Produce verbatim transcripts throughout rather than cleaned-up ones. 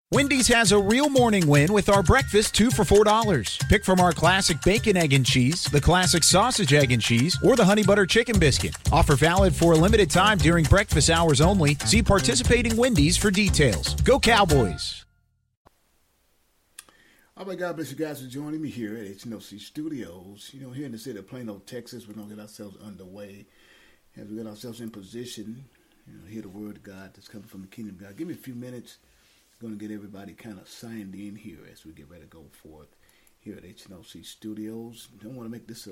Wendy's has a real morning win with our breakfast two for four dollars. Pick from our classic bacon, egg, and cheese, the classic sausage, egg, and cheese, or the honey butter chicken biscuit. Offer valid for a limited time during breakfast hours only. See participating Wendy's for details. Go Cowboys! All right, God bless you guys for joining me here at H N O C Studios. You know, here in the city of Plano, Texas, we're going to get ourselves underway. As we get ourselves in position, you know, hear the word of God that's coming from the kingdom of God. Give me a few minutes. Going to get everybody kind of signed in here as we get ready to go forth here at H N O C Studios. Don't want to make this a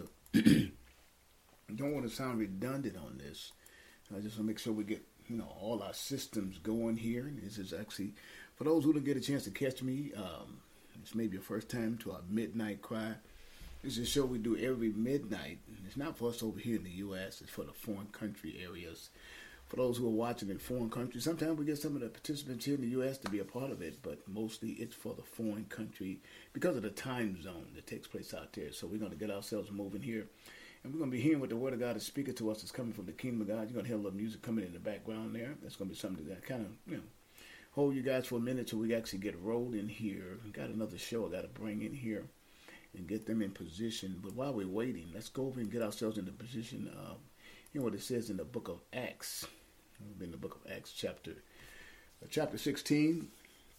don't want to sound redundant on this. I just want to make sure we get, you know, all our systems going here. This is actually, for those who didn't get a chance to catch me, um, this may be your first time to our Midnight Cry. This is a show we do every midnight. It's not for us over here in the U S It's for the foreign country areas. For those who are watching in foreign countries, sometimes we get some of the participants here in the U S to be a part of it, but mostly it's for the foreign country because of the time zone that takes place out there. So we're going to get ourselves moving here, and we're going to be hearing what the Word of God is speaking to us. It's coming from the Kingdom of God. You're going to hear a little music coming in the background there. That's going to be something that kind of, you know, hold you guys for a minute till we actually get rolled in here. Got another show I got to bring in here and get them in position. But while we're waiting, let's go over and get ourselves in the position of, you know what it says in the book of Acts. In the book of Acts, chapter uh, chapter sixteen.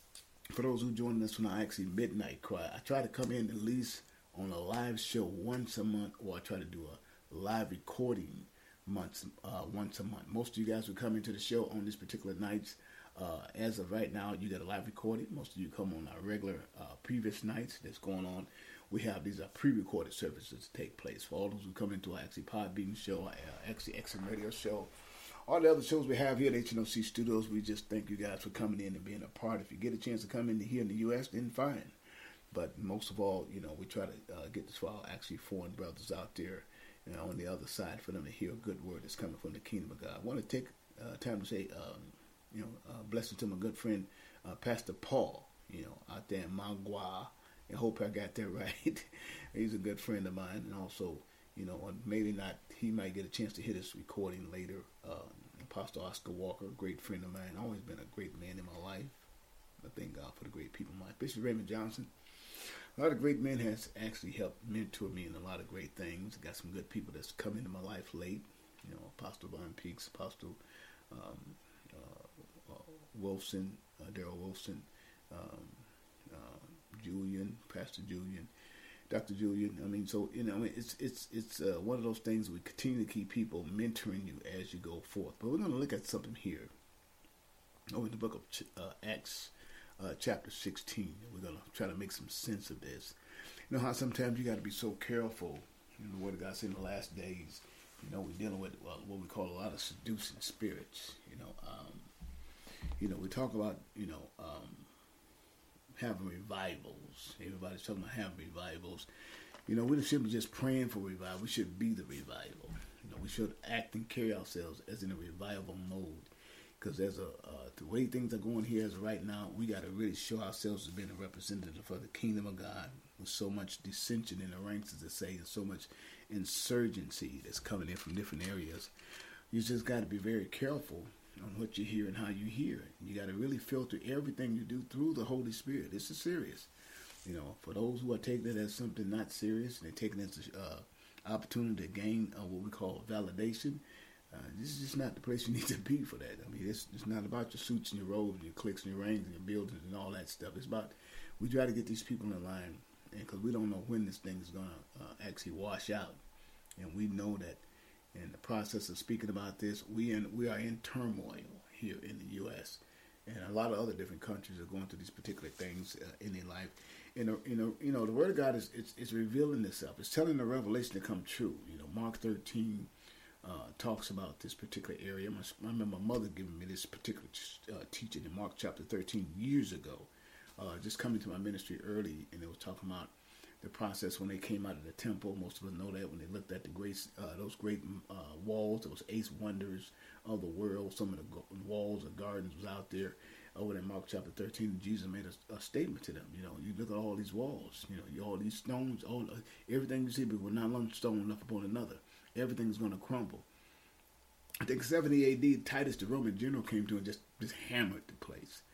For those who join us from our actually Midnight Cry, I try to come in at least on a live show once a month, or I try to do a live recording months uh, once a month. Most of you guys who come into the show on this particular nights, uh, as of right now, you got a live recording. Most of you come on our regular uh, previous nights that's going on. We have these uh, pre-recorded services that take place. For all those who come into our actually Podbean show, our uh, actually X M Radio show, all the other shows we have here at H N O C Studios, we just thank you guys for coming in and being a part. If you get a chance to come in here in the U S, then fine. But most of all, you know, we try to uh, get this for our actually foreign brothers out there, you know, on the other side, for them to hear a good word that's coming from the kingdom of God. I want to take uh, time to say, um, you know, uh, blessing to my good friend, uh, Pastor Paul, you know, out there in Mangua. I hope I got that right. He's a good friend of mine, and also, you know, maybe not, he might get a chance to hear this recording later. Uh, Apostle Oscar Walker, a great friend of mine, always been a great man in my life. I thank God for the great people in my life. Bishop Raymond Johnson, a lot of great men has actually helped mentor me in a lot of great things. Got some good people that's come into my life late. You know, Apostle Von Peaks, Apostle um, uh, uh, Wilson, uh, Daryl Wilson, um, uh, Julian, Pastor Julian, Doctor Julian. I mean, so, you know, I mean, it's it's it's uh, one of those things we continue to keep people mentoring you as you go forth. But we're going to look at something here over in the book of uh, Acts, uh, chapter sixteen. We're going to try to make some sense of this. You know how sometimes you got to be so careful. You know, the Word of God said in the last days, you know, we're dealing with well, what we call a lot of seducing spirits. You know, um, you know, we talk about, you know, um, having revivals. Everybody's talking about having revivals. You know, we shouldn't be just praying for revival. We should be the revival. You know, we should act and carry ourselves as in a revival mode. Because there's a uh, the way things are going here as of right now, we got to really show ourselves as being a representative for the kingdom of God. With so much dissension in the ranks, as they say, and so much insurgency that's coming in from different areas. You just got to be very careful on what you hear and how you hear it. You got to really filter everything you do through the Holy Spirit. This is serious. You know, for those who are taking it as something not serious, and they're taking it as an uh, opportunity to gain uh, what we call validation, uh, this is just not the place you need to be for that. I mean, it's, it's not about your suits and your robes and your cliques and your rings and your buildings and all that stuff. It's about, we try to get these people in line, because we don't know when this thing is going to uh, actually wash out. And we know that in the process of speaking about this, we in, we are in turmoil here in the U S And a lot of other different countries are going through these particular things uh, in their life. And, uh, you know, you know, the Word of God is it's, it's revealing itself. It's telling the revelation to come true. You know, Mark thirteen uh, talks about this particular area. I remember my mother giving me this particular uh, teaching in Mark chapter thirteen years ago. Uh, just coming to my ministry early, and it was talking about the process when they came out of the temple. Most of us know that when they looked at the great, uh, those great uh, walls, those eight wonders of the world. Some of the go- walls or gardens was out there. Over in Mark chapter thirteen, Jesus made a, a statement to them. You know, you look at all these walls. You know, you, all these stones, all uh, everything you see, but we're not one stone enough upon another. Everything's going to crumble. I think seventy A D, Titus, the Roman general, came to and just just hammered the place.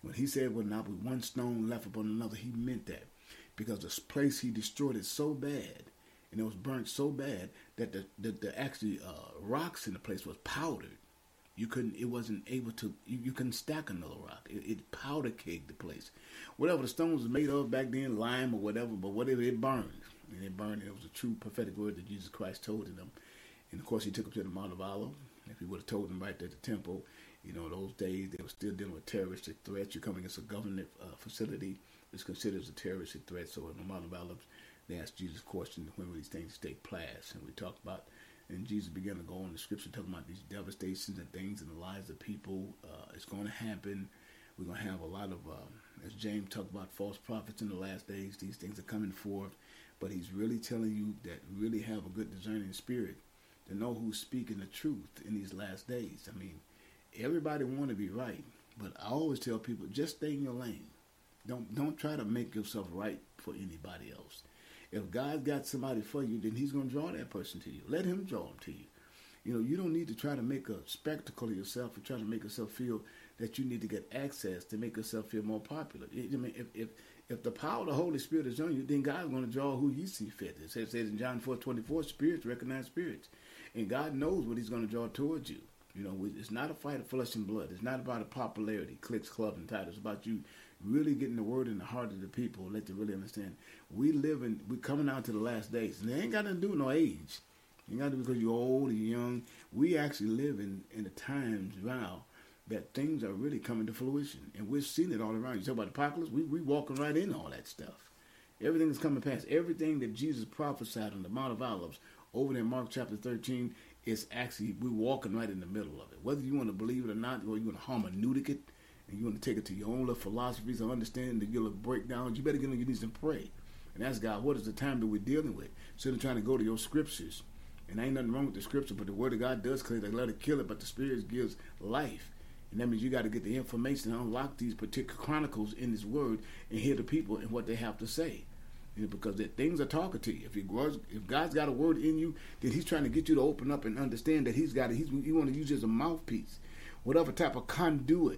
When he said, "Will not be one stone left upon another," he meant that, because the place he destroyed it so bad, and it was burnt so bad that the the, the actually uh, rocks in the place was powdered. You couldn't. It wasn't able to. You, you couldn't stack another rock. It, it powder caked the place. Whatever the stone was made of back then, lime or whatever, but whatever, it burned, and it burned. And it was a true prophetic word that Jesus Christ told to them. And of course, he took them to the Mount of Olives. If he would have told them right there at the temple, you know, those days they were still dealing with terroristic threats. You're coming against a government uh, facility. It's considered as a terroristic threat. So in the Mount of Olives, they asked Jesus question, when will these things take place? And we talked about, and Jesus began to go on the scripture talking about these devastations and things in the lives of people. Uh, it's going to happen. We're going to have a lot of, um, as James talked about, false prophets in the last days. These things are coming forth. But he's really telling you that really have a good discerning spirit to know who's speaking the truth in these last days. I mean, everybody want to be right, but I always tell people, just stay in your lane. Don't don't try to make yourself right for anybody else. If God's got somebody for you, then he's going to draw that person to you. Let him draw them to you. You know, you don't need to try to make a spectacle of yourself or try to make yourself feel that you need to get access to make yourself feel more popular. I mean, if if, if the power of the Holy Spirit is on you, then God's going to draw who he sees fit. It says, it says in John four twenty-four, spirits recognize spirits. And God knows what he's going to draw towards you. You know, it's not a fight of flesh and blood. It's not about a popularity, clicks, club, and titles. It's about you really getting the word in the heart of the people, let them really understand. We live in, we're coming out to the last days. And they ain't got nothing to do with no age. It ain't got to do because you're old or you're young. We actually live in, in the times now that things are really coming to fruition. And we're seeing it all around. You talk about the apocalypse, we we walking right in all that stuff. Everything is coming past. Everything that Jesus prophesied on the Mount of Olives, over there in Mark chapter thirteen, is actually, we're walking right in the middle of it. Whether you want to believe it or not, or you want to hermeneutic it, and you want to take it to your own little philosophies or understanding the little breakdowns, you better get on your knees and pray. And ask God, what is the time that we're dealing with? Instead of trying to go to your scriptures. And ain't nothing wrong with the scripture, but the word of God does clear. They let it kill it, but the Spirit gives life. And that means you got to get the information and unlock these particular chronicles in this word and hear the people and what they have to say. You know, because the things are talking to you. If, he, if God's got a word in you, then he's trying to get you to open up and understand that he's got it. He's, he want to use you as a mouthpiece. Whatever type of conduit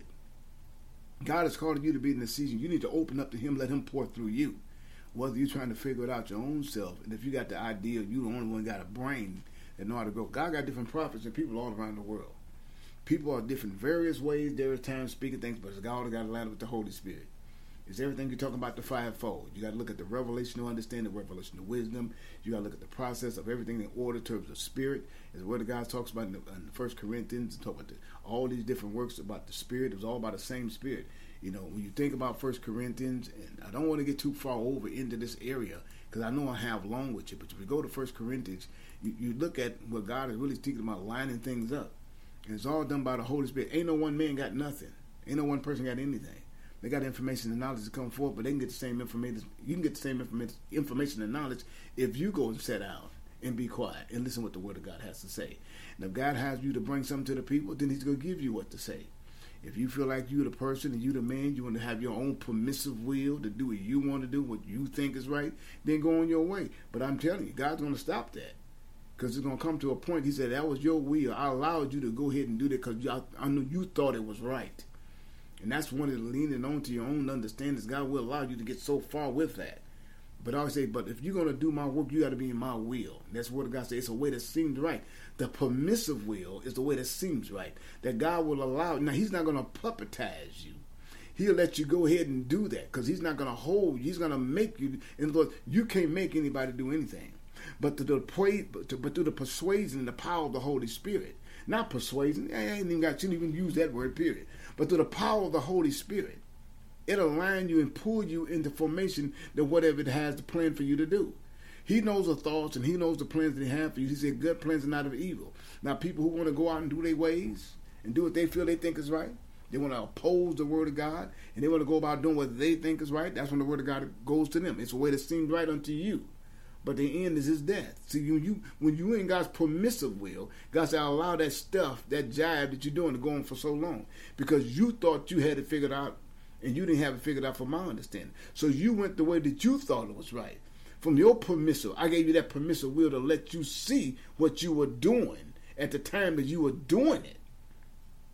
God is calling you to be in this season, you need to open up to him, let him pour through you. Whether you're trying to figure it out your own self, and if you got the idea, you the only one got a brain that know how to grow. God got different prophets and people all around the world. People are different, various ways, there are times speaking things, but God got to line up with the Holy Spirit. It's everything you're talking about the fivefold. You got to look at the revelational understanding, the revelational wisdom. You got to look at the process of everything in order in terms of spirit. As the Word of God talks about in, the, in First Corinthians, talk about the, all these different works about the spirit. It was all about the same spirit. You know, when you think about First Corinthians, and I don't want to get too far over into this area because I know I have long with you, but if we go to First Corinthians, you, you look at what God is really speaking about, lining things up. And it's all done by the Holy Spirit. Ain't no one man got nothing. Ain't no one person got anything. They got information and knowledge to come forth, but they can get the same information. You can get the same information and knowledge if you go and sit down and be quiet and listen what the Word of God has to say. And if God has you to bring something to the people, then he's going to give you what to say. If you feel like you're the person and you're the man, you want to have your own permissive will to do what you want to do, what you think is right, then go on your way. But I'm telling you, God's going to stop that. Because it's going to come to a point, he said, that was your will. I allowed you to go ahead and do that because I, I knew you thought it was right. And that's one of the leaning on to your own understanding. God will allow you to get so far with that. But I always say, but if you're going to do my work, you got to be in my will. And that's what God says. It's a way that seems right. The permissive will is the way that seems right. That God will allow. Now, he's not going to puppetize you. He'll let you go ahead and do that because he's not going to hold you. He's going to make you. In other words, you can't make anybody do anything. But through the, but through the persuasion and the power of the Holy Spirit. Not persuasion. I ain't even got, shouldn't even use that word, period. But through the power of the Holy Spirit, it'll align you and pull you into formation that whatever it has the plan for you to do. He knows the thoughts and he knows the plans that he has for you. He said good plans are not of evil. Now, people who want to go out and do their ways and do what they feel they think is right, they want to oppose the Word of God and they want to go about doing what they think is right, that's when the Word of God goes to them. It's a way that seems right unto you. But the end is his death. See, you, you when you in God's permissive will, God said, I'll allow that stuff, that jive that you're doing to go on for so long. Because you thought you had it figured out, and you didn't have it figured out from my understanding. So you went the way that you thought it was right. From your permissive, I gave you that permissive will to let you see what you were doing at the time that you were doing it.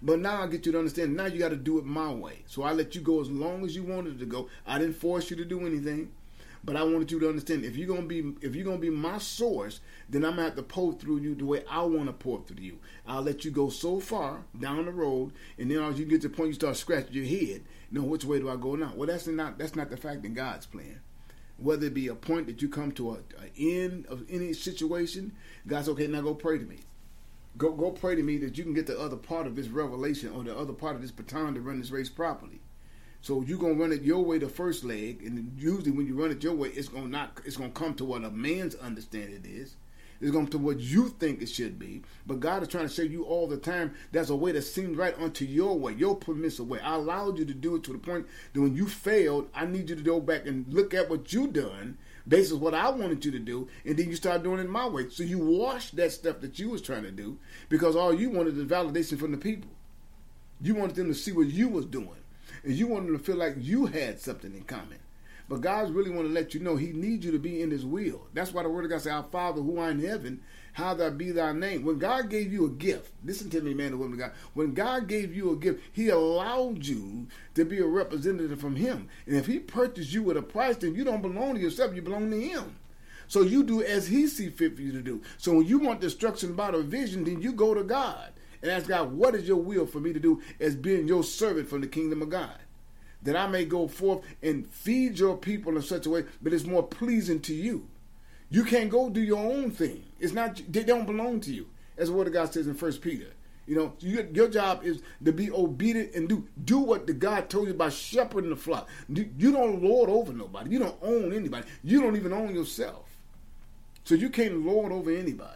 But now I get you to understand, now you got to do it my way. So I let you go as long as you wanted to go. I didn't force you to do anything. But I wanted you to understand, if you're gonna be if you're gonna be my source, then I'm gonna have to pour through you the way I want to pour through you. I'll let you go so far down the road, and then as you get to the point you start scratching your head, you know, which way do I go now? Well, that's not that's not the fact in God's plan. Whether it be a point that you come to an end of any situation, God's okay, now go pray to me. Go go pray to me that you can get the other part of this revelation or the other part of this baton to run this race properly. So you're gonna run it your way the first leg, and usually when you run it your way, it's gonna not it's gonna come to what a man's understanding is. It's gonna come to what you think it should be. But God is trying to show you all the time there's a way that seems right unto your way, your permissive way. I allowed you to do it to the point that when you failed, I need you to go back and look at what you done, based on what I wanted you to do, and then you start doing it my way. So you wash that stuff that you was trying to do, because all you wanted is validation from the people. You wanted them to see what you was doing. And you want them to feel like you had something in common. But God's really want to let you know he needs you to be in his will. That's why the word of God says, our Father who art in heaven, hallowed be thy name. When God gave you a gift, listen to me, man and woman of God. When God gave you a gift, he allowed you to be a representative from him. And if he purchased you with a price, then you don't belong to yourself, you belong to him. So you do as he sees fit for you to do. So when you want destruction by the vision, then you go to God and ask God, what is your will for me to do as being your servant from the kingdom of God? That I may go forth and feed your people in such a way that it's more pleasing to you. You can't go do your own thing. It's not, they don't belong to you. As the word of God says in First Peter. You know, you, your job is to be obedient and do do what the God told you about shepherding the flock. You don't lord over nobody. You don't own anybody. You don't even own yourself. So you can't lord over anybody.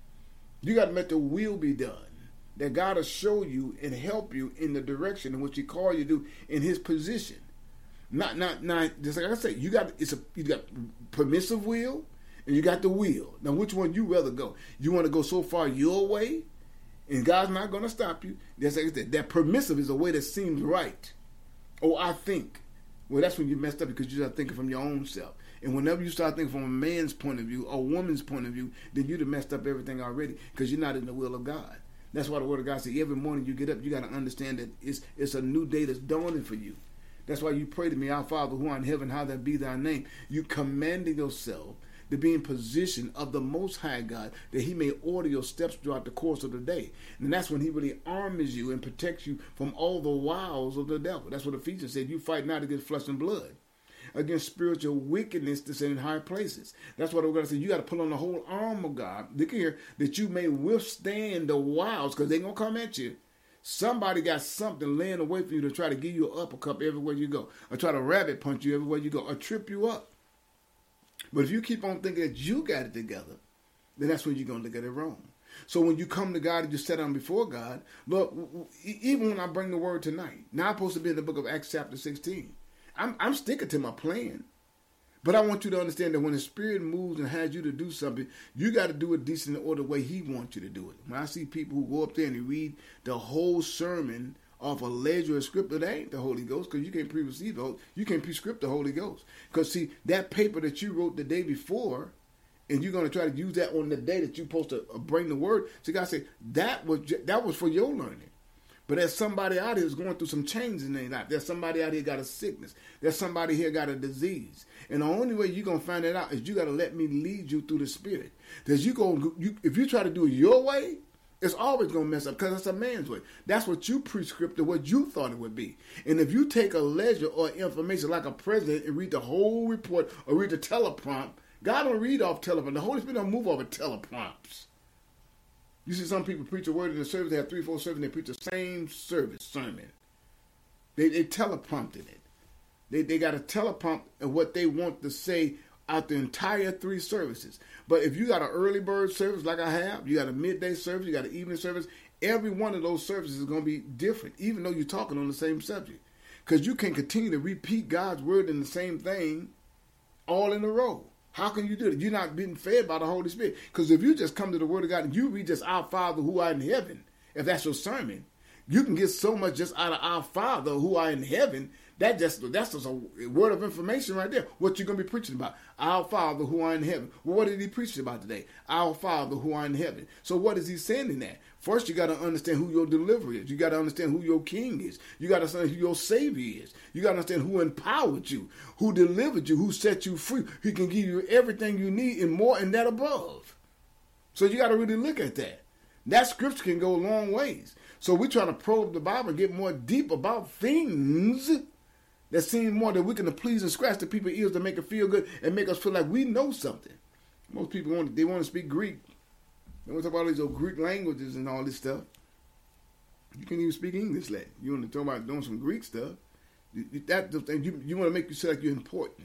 You got to let the will be done. That God will show you and help you in the direction in which he called you to do in his position. Not, not, not, just like I said, you got, it's a, you got permissive will and you got the will. Now, which one you rather go? You want to go so far your way and God's not going to stop you. That's like I said, that permissive is a way that seems right. Oh, I think. Well, that's when you messed up because you start thinking from your own self. And whenever you start thinking from a man's point of view, a woman's point of view, then you'd have messed up everything already because you're not in the will of God. That's why the word of God says every morning you get up, you got to understand that it's it's a new day that's dawning for you. That's why you pray to me, our Father who art in heaven, hallowed be thy name. You commanding yourself to be in position of the Most High God, that he may order your steps throughout the course of the day. And that's when he really arms you and protects you from all the wiles of the devil. That's what Ephesians said. You fight not against flesh and blood, against spiritual wickedness that's in high places. That's what we're going to say. You got to put on the whole arm of God. Look here, that you may withstand the wiles, because they're going to come at you. Somebody got something laying away for you to try to give you an uppercut everywhere you go, or try to rabbit punch you everywhere you go, or trip you up. But if you keep on thinking that you got it together, then that's when you're going to look at it wrong. So when you come to God and you sit down before God, look, even when I bring the word tonight, now I'm supposed to be in the book of Acts chapter sixteen. I'm, I'm sticking to my plan. But I want you to understand that when the Spirit moves and has you to do something, you got to do it decent in order the way he wants you to do it. When I see people who go up there and they read the whole sermon off a ledger of script, that ain't the Holy Ghost, because you can't pre-receive the Holy, you can't prescript the Holy Ghost. Because see, that paper that you wrote the day before, and you're going to try to use that on the day that you're supposed to bring the word. So God said, that was that was for your learning. But there's somebody out here who's going through some changes in their life. There's somebody out here got a sickness. There's somebody here got a disease. And the only way you're going to find that out is you got to let me lead you through the Spirit. Because you go, you, if you try to do it your way, it's always going to mess up because it's a man's way. That's what you prescripted, what you thought it would be. And if you take a ledger or information like a president and read the whole report or read the teleprompt, God don't read off teleprompt. The Holy Spirit don't move over teleprompts. You see some people preach a word in the service, they have three, four services, and they preach the same service, sermon. They, they teleprompted it. They, they got a teleprompt of what they want to say out the entire three services. But if you got an early bird service like I have, you got a midday service, you got an evening service, every one of those services is going to be different, even though you're talking on the same subject. Because you can continue to repeat God's word in the same thing all in a row. How can you do it? You're not being fed by the Holy Spirit. Because if you just come to the Word of God and you read just our Father who art in heaven, if that's your sermon, you can get so much just out of our Father who art in heaven That just that's just a word of information right there. What you're going to be preaching about. Our Father who art in heaven. Well, what did he preach about today? Our Father who art in heaven. So what is he saying in that? First, you got to understand who your deliverer is. You got to understand who your king is. You got to understand who your savior is. You got to understand who empowered you, who delivered you, who set you free. He can give you everything you need and more and that above. So you got to really look at that. That scripture can go a long ways. So we're trying to probe the Bible and get more deep about things that seem more that we can please and scratch the people's ears to make it feel good and make us feel like we know something. Most people want they want to speak Greek. They want to talk about all these old Greek languages and all this stuff. You can't even speak English like you want to talk about doing some Greek stuff. That the thing you you want to make you feel like you're important.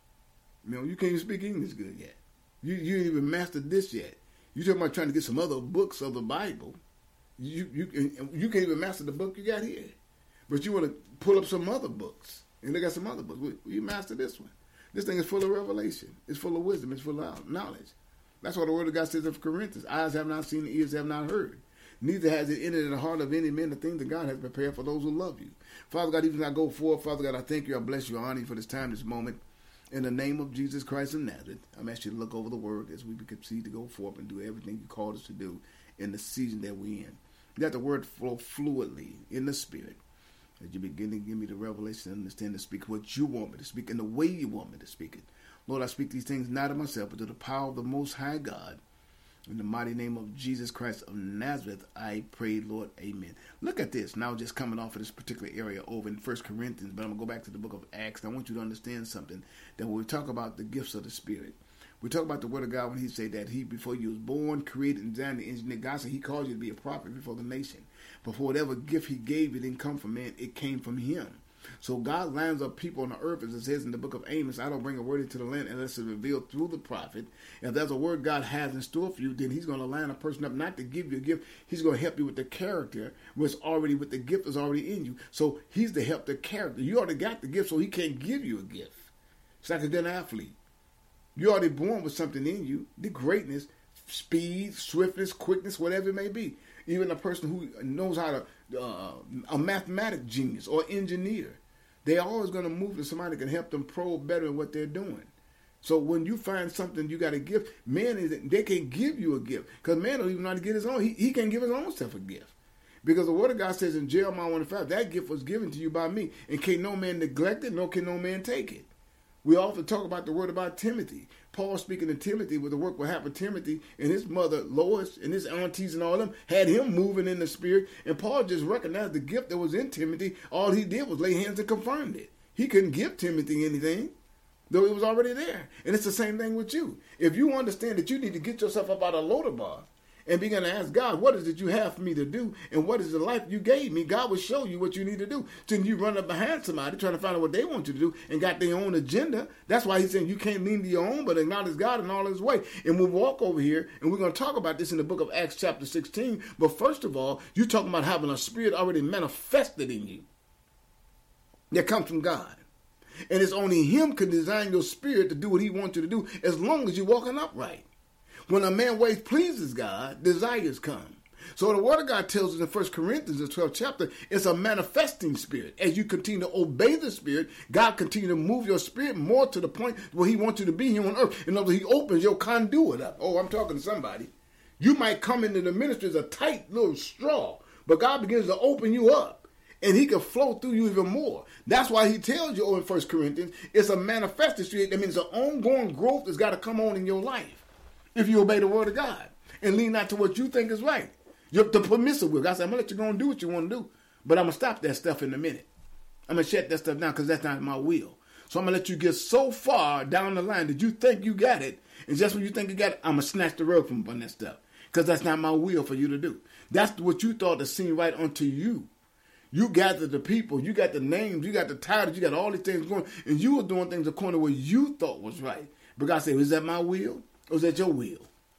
You know, you can't even speak English good yet. You you ain't even mastered this yet. You talking about trying to get some other books of the Bible. You you you can't even master the book you got here, but you want to pull up some other books and look at some other books. Well, you master this one. This thing is full of revelation. It's full of wisdom. It's full of knowledge. That's what the Word of God says of Corinthians. Eyes have not seen, ears have not heard. Neither has it entered in the heart of any man the things that God has prepared for those who love you. Father God, even as I go forward, Father God, I thank you. I bless you. I honor you for this time, this moment. In the name of Jesus Christ of Nazareth, I'm asking you to look over the Word as we proceed to go forth and do everything you called us to do in the season that we're in. Let the Word flow fluidly in the Spirit. As you begin to give me the revelation and understand to speak what you want me to speak and the way you want me to speak it. Lord, I speak these things not of myself, but to the power of the Most High God. In the mighty name of Jesus Christ of Nazareth, I pray, Lord, amen. Look at this. Now just coming off of this particular area over in First Corinthians, but I'm going to go back to the book of Acts. And I want you to understand something, that when we talk about the gifts of the Spirit, we talk about the Word of God when he said that he, before you was born, created, and designed, the engineer. God said he called you to be a prophet before the nation. But for whatever gift he gave, it didn't come from man. It came from him. So God lines up people on the earth, as it says in the book of Amos, I don't bring a word into the land unless it's revealed through the prophet. If there's a word God has in store for you, then he's going to line a person up not to give you a gift. He's going to help you with the character, which already with the gift is already in you. So he's to help the character. You already got the gift, so he can't give you a gift. It's like a good athlete. You're already born with something in you, the greatness, speed, swiftness, quickness, whatever it may be. Even a person who knows how to, uh, a mathematic genius or engineer, they're always going to move to somebody that can help them probe better in what they're doing. So when you find something you got a gift, man, is they can't give you a gift because man don't even know how to get his own. He, he can't give his own self a gift. Because the Word of God says in Jeremiah one and five, that gift was given to you by me, and can't no man neglect it, nor can no man take it. We often talk about the word about Timothy. Paul speaking to Timothy with the work what happened to Timothy, and his mother Lois and his aunties and all of them had him moving in the Spirit. And Paul just recognized the gift that was in Timothy. All he did was lay hands and confirmed it. He couldn't give Timothy anything, though it was already there. And it's the same thing with you. If you understand that you need to get yourself up out of Lodabar and begin to ask God, what is it you have for me to do? And what is the life you gave me? God will show you what you need to do. Then you run up behind somebody trying to find out what they want you to do and got their own agenda. That's why he's saying you can't lean to your own, but acknowledge God in all his way. And we'll walk over here, and we're going to talk about this in the book of Acts chapter sixteen. But first of all, you're talking about having a spirit already manifested in you that comes from God. And it's only him can design your spirit to do what he wants you to do as long as you're walking upright. When a man's ways pleases God, desires come. So the Word of God tells us in First Corinthians, the twelfth chapter, it's a manifesting spirit. As you continue to obey the Spirit, God continue to move your spirit more to the point where he wants you to be here on earth. In other words, he opens your conduit up. Oh, I'm talking to somebody. You might come into the ministry as a tight little straw, but God begins to open you up, and he can flow through you even more. That's why he tells you over in First Corinthians, it's a manifesting spirit. That means an ongoing growth that's got to come on in your life. If you obey the Word of God and lean not to what you think is right. You're the permissive will. God said, I'm going to let you go and do what you want to do, but I'm going to stop that stuff in a minute. I'm going to shut that stuff down because that's not my will. So I'm going to let you get so far down the line that you think you got it, and just when you think you got it, I'm going to snatch the rug from that stuff because that's not my will for you to do. That's what you thought to seem right unto you. You gathered the people, you got the names, you got the titles, you got all these things going, and you were doing things according to what you thought was right. But God said, is that my will? Or is that your will?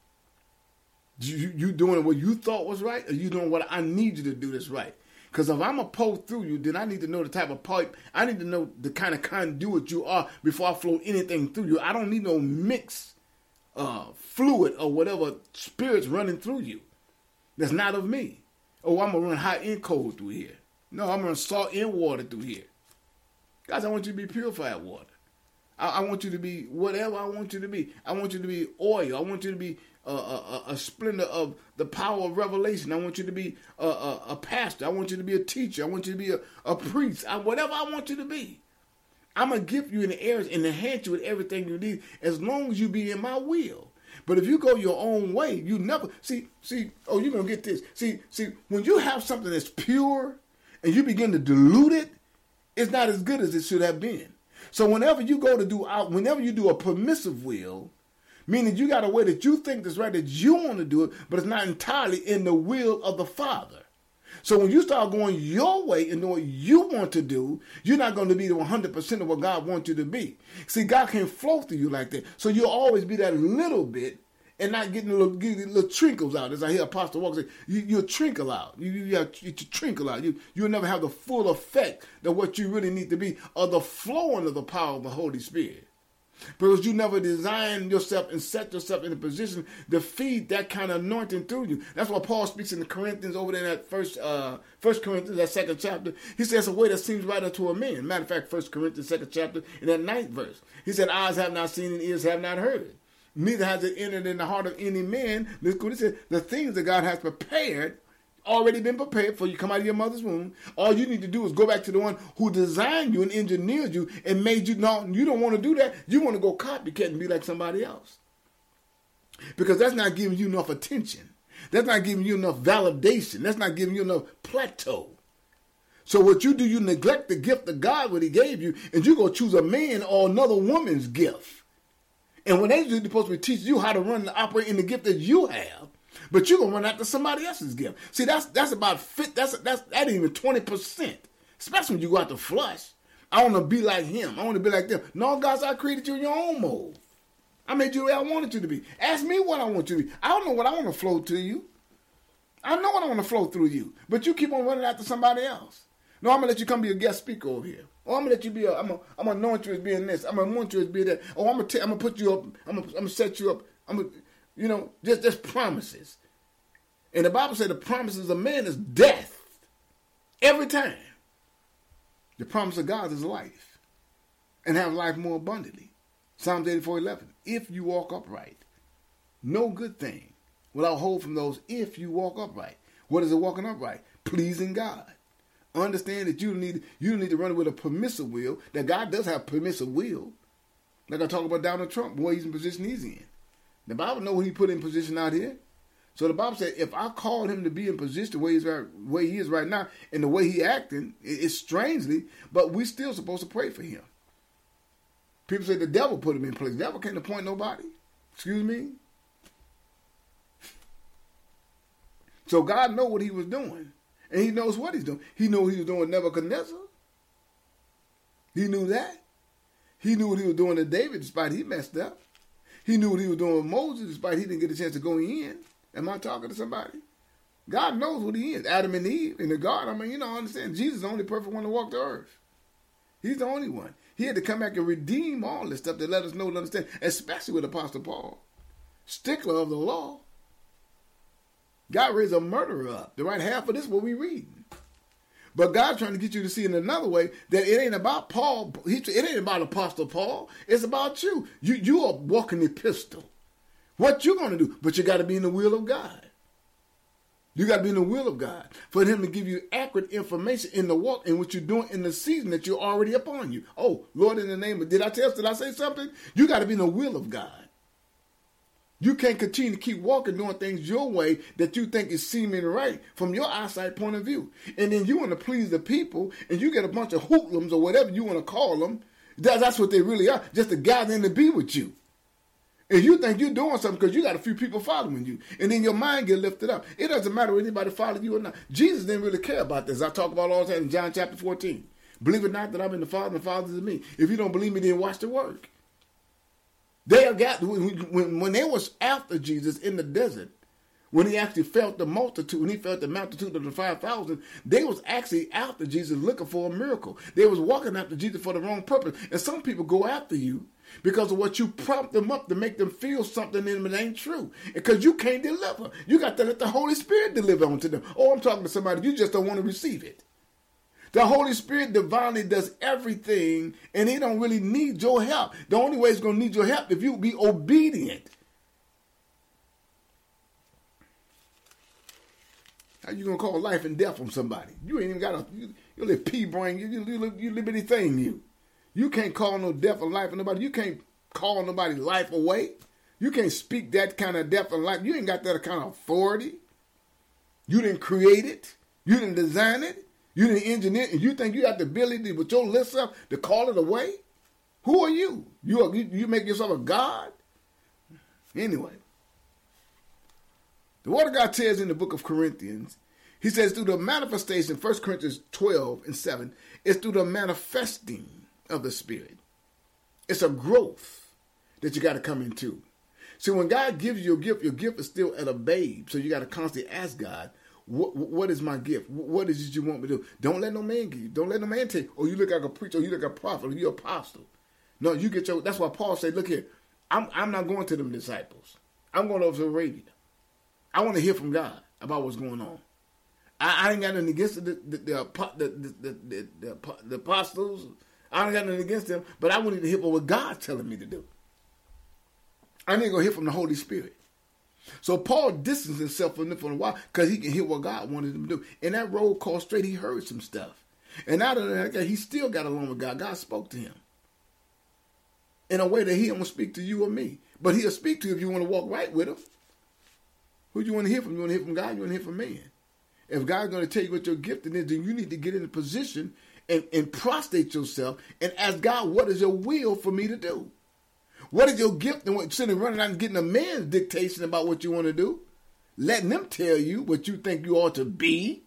You, you doing what you thought was right, or you doing what I need you to do that's right? Because if I'm going to pull through you, then I need to know the type of pipe, I need to know the kind of conduit you are before I flow anything through you. I don't need no mixed uh, fluid or whatever spirits running through you. That's not of me. Oh, I'm going to run hot and cold through here. No, I'm going to salt and water through here. Guys, I want you to be purified water. I, I want you to be whatever I want you to be. I want you to be oil. I want you to be a, a, a splendor of the power of revelation. I want you to be a, a, a pastor. I want you to be a teacher. I want you to be a, a priest. I, whatever I want you to be. I'm going to give you in the areas and enhance you with everything you need as long as you be in my will. But if you go your own way, you never, see, see, oh, you're going to get this. See, see, when you have something that's pure and you begin to dilute it, it's not as good as it should have been. So whenever you go to do out, whenever you do a permissive will, meaning you got a way that you think that's right, that you want to do it, but it's not entirely in the will of the Father. So when you start going your way and doing what you want to do, you're not going to be the one hundred percent of what God wants you to be. See, God can't flow through you like that. So you'll always be that little bit and not getting little, getting little trinkles out. As I hear Apostle Walker say, you, you'll trinkle out. You, you, have, you trinkle out. You, you'll never have the full effect of what you really need to be or the flowing of the power of the Holy Spirit. Because you never designed yourself and set yourself in a position to feed that kind of anointing through you. That's why Paul speaks in the Corinthians over there in that first, uh, first Corinthians, that second chapter. He says a way that seems right unto a man. Matter of fact, First Corinthians, second chapter, in that ninth verse. He said, eyes have not seen and ears have not heard. Neither has it entered in the heart of any man. Look what he said. The things that God has prepared, already been prepared for you come out of your mother's womb. All you need to do is go back to the one who designed you and engineered you and made you know. You don't want to do that. You want to go copycat and be like somebody else. Because that's not giving you enough attention. That's not giving you enough validation. That's not giving you enough plateau. So what you do, you neglect the gift of God, what he gave you, and you go choose a man or another woman's gift. And when they're supposed to be teaching you how to run and operate in the gift that you have, but you're gonna run after somebody else's gift. See, that's that's about fit. That's that's that ain't even twenty percent. Especially when you go out to flush. I want to be like him. I want to be like them. No, God, I created you in your own mold. I made you the way I wanted you to be. Ask me what I want you to be. I don't know what I want to flow to you. I know what I want to flow through you. But you keep on running after somebody else. No, I'm gonna let you come be a guest speaker over here. Oh, I'm gonna let you be a. I'm gonna I'm gonna anoint you as being this. I'm gonna anoint you as being that. Oh, I'm gonna t- I'm gonna put you up. I'm gonna I'm gonna set you up. I'm gonna, you know, just just promises. And the Bible said the promises of man is death. Every time. The promise of God is life. And have life more abundantly. Psalms eighty-four eleven. If you walk upright, no good thing will I hold from those if you walk upright. What is it walking upright? Pleasing God. Understand that you need you need to run with a permissive will. That God does have permissive will. Like I talk about Donald Trump, boy, he's in position he's in. The Bible knows what he put in position out here. So the Bible said, if I called him to be in position the way he's right, way he is right now, and the way he acting, it's strangely, but we still supposed to pray for him. People say the devil put him in place. The devil can't appoint nobody. Excuse me. So God knows what he was doing. And he knows what he's doing. He knew what he was doing with Nebuchadnezzar. He knew that. He knew what he was doing to David despite he messed up. He knew what he was doing with Moses despite he didn't get a chance to go in. Am I talking to somebody? God knows what he is. Adam and Eve in the garden. I mean, you know, understand. Jesus is the only perfect one to walk the earth. He's the only one. He had to come back and redeem all this stuff to let us know and understand, especially with Apostle Paul, stickler of the law. God raised a murderer up. The right half of this is what we read. But God's trying to get you to see in another way that it ain't about Paul. It ain't about Apostle Paul. It's about you. You, you are walking epistle. What you going to do? But you got to be in the will of God. You got to be in the will of God for him to give you accurate information in the walk in what you're doing in the season that you're already upon you. Oh, Lord, in the name of, did I tell, did I say something? You got to be in the will of God. You can't continue to keep walking doing things your way that you think is seeming right from your eyesight point of view. And then you want to please the people and you get a bunch of hoodlums or whatever you want to call them. That, that's what they really are, just to gather in to be with you. And you think you're doing something because you got a few people following you. And then your mind get lifted up. It doesn't matter whether anybody follow you or not. Jesus didn't really care about this. I talk about all that in John chapter fourteen. Believe it not that I'm in the Father and the Father is in me. If you don't believe me, then watch the work. They are got when, when they was after Jesus in the desert, when he actually felt the multitude, when he felt the multitude of the five thousand, they was actually after Jesus looking for a miracle. They was walking after Jesus for the wrong purpose. And some people go after you because of what you prompt them up to make them feel something in them that ain't true. Because you can't deliver. You got to let the Holy Spirit deliver onto them. Oh, I'm talking to somebody, you just don't want to receive it. The Holy Spirit divinely does everything, and he don't really need your help. The only way he's going to need your help if you be obedient. How you going to call life and death from somebody? You ain't even got a, you, you little pea brain, you, you, you, you little bitty thing, you. You can't call no death or life on nobody. You can't call nobody's life away. You can't speak that kind of death and life. You ain't got that kind of authority. You didn't create it. You didn't design it. You didn't engineer it. And you think you got the ability with your little self to call it away? Who are you? You, are, you, you make yourself a God? Anyway. The Word of God says in the book of Corinthians, he says through the manifestation, First Corinthians twelve and seven, it's through the manifesting of the Spirit. It's a growth that you got to come into. See, when God gives you your gift, your gift is still at a babe. So you got to constantly ask God, what, what is my gift? What is it you want me to do? Don't let no man give you. Don't let no man take. Or you look like a preacher, or you look like a prophet, or you're an apostle. No, you get your, that's why Paul said, look here, I'm, I'm not going to them disciples. I'm going over to Arabia. I want to hear from God about what's going on. I, I ain't got nothing against the the the, the, the, the, the, the, the apostles. I ain't got nothing against them, but I wanted to hear what God's telling me to do. I need to go hear from the Holy Spirit. So Paul distanced himself from them for a while because he can hear what God wanted him to do. And that road called straight, he heard some stuff. And out of that, he still got along with God. God spoke to him in a way that he don't speak to you or me. But he'll speak to you if you want to walk right with him. Who do you want to hear from? You want to hear from God? You want to hear from man? If God's going to tell you what your gifting is, then you need to get in a position and, and prostrate yourself and ask God, what is your will for me to do? What is your gift? And sitting running out and getting a man's dictation about what you want to do, letting them tell you what you think you ought to be.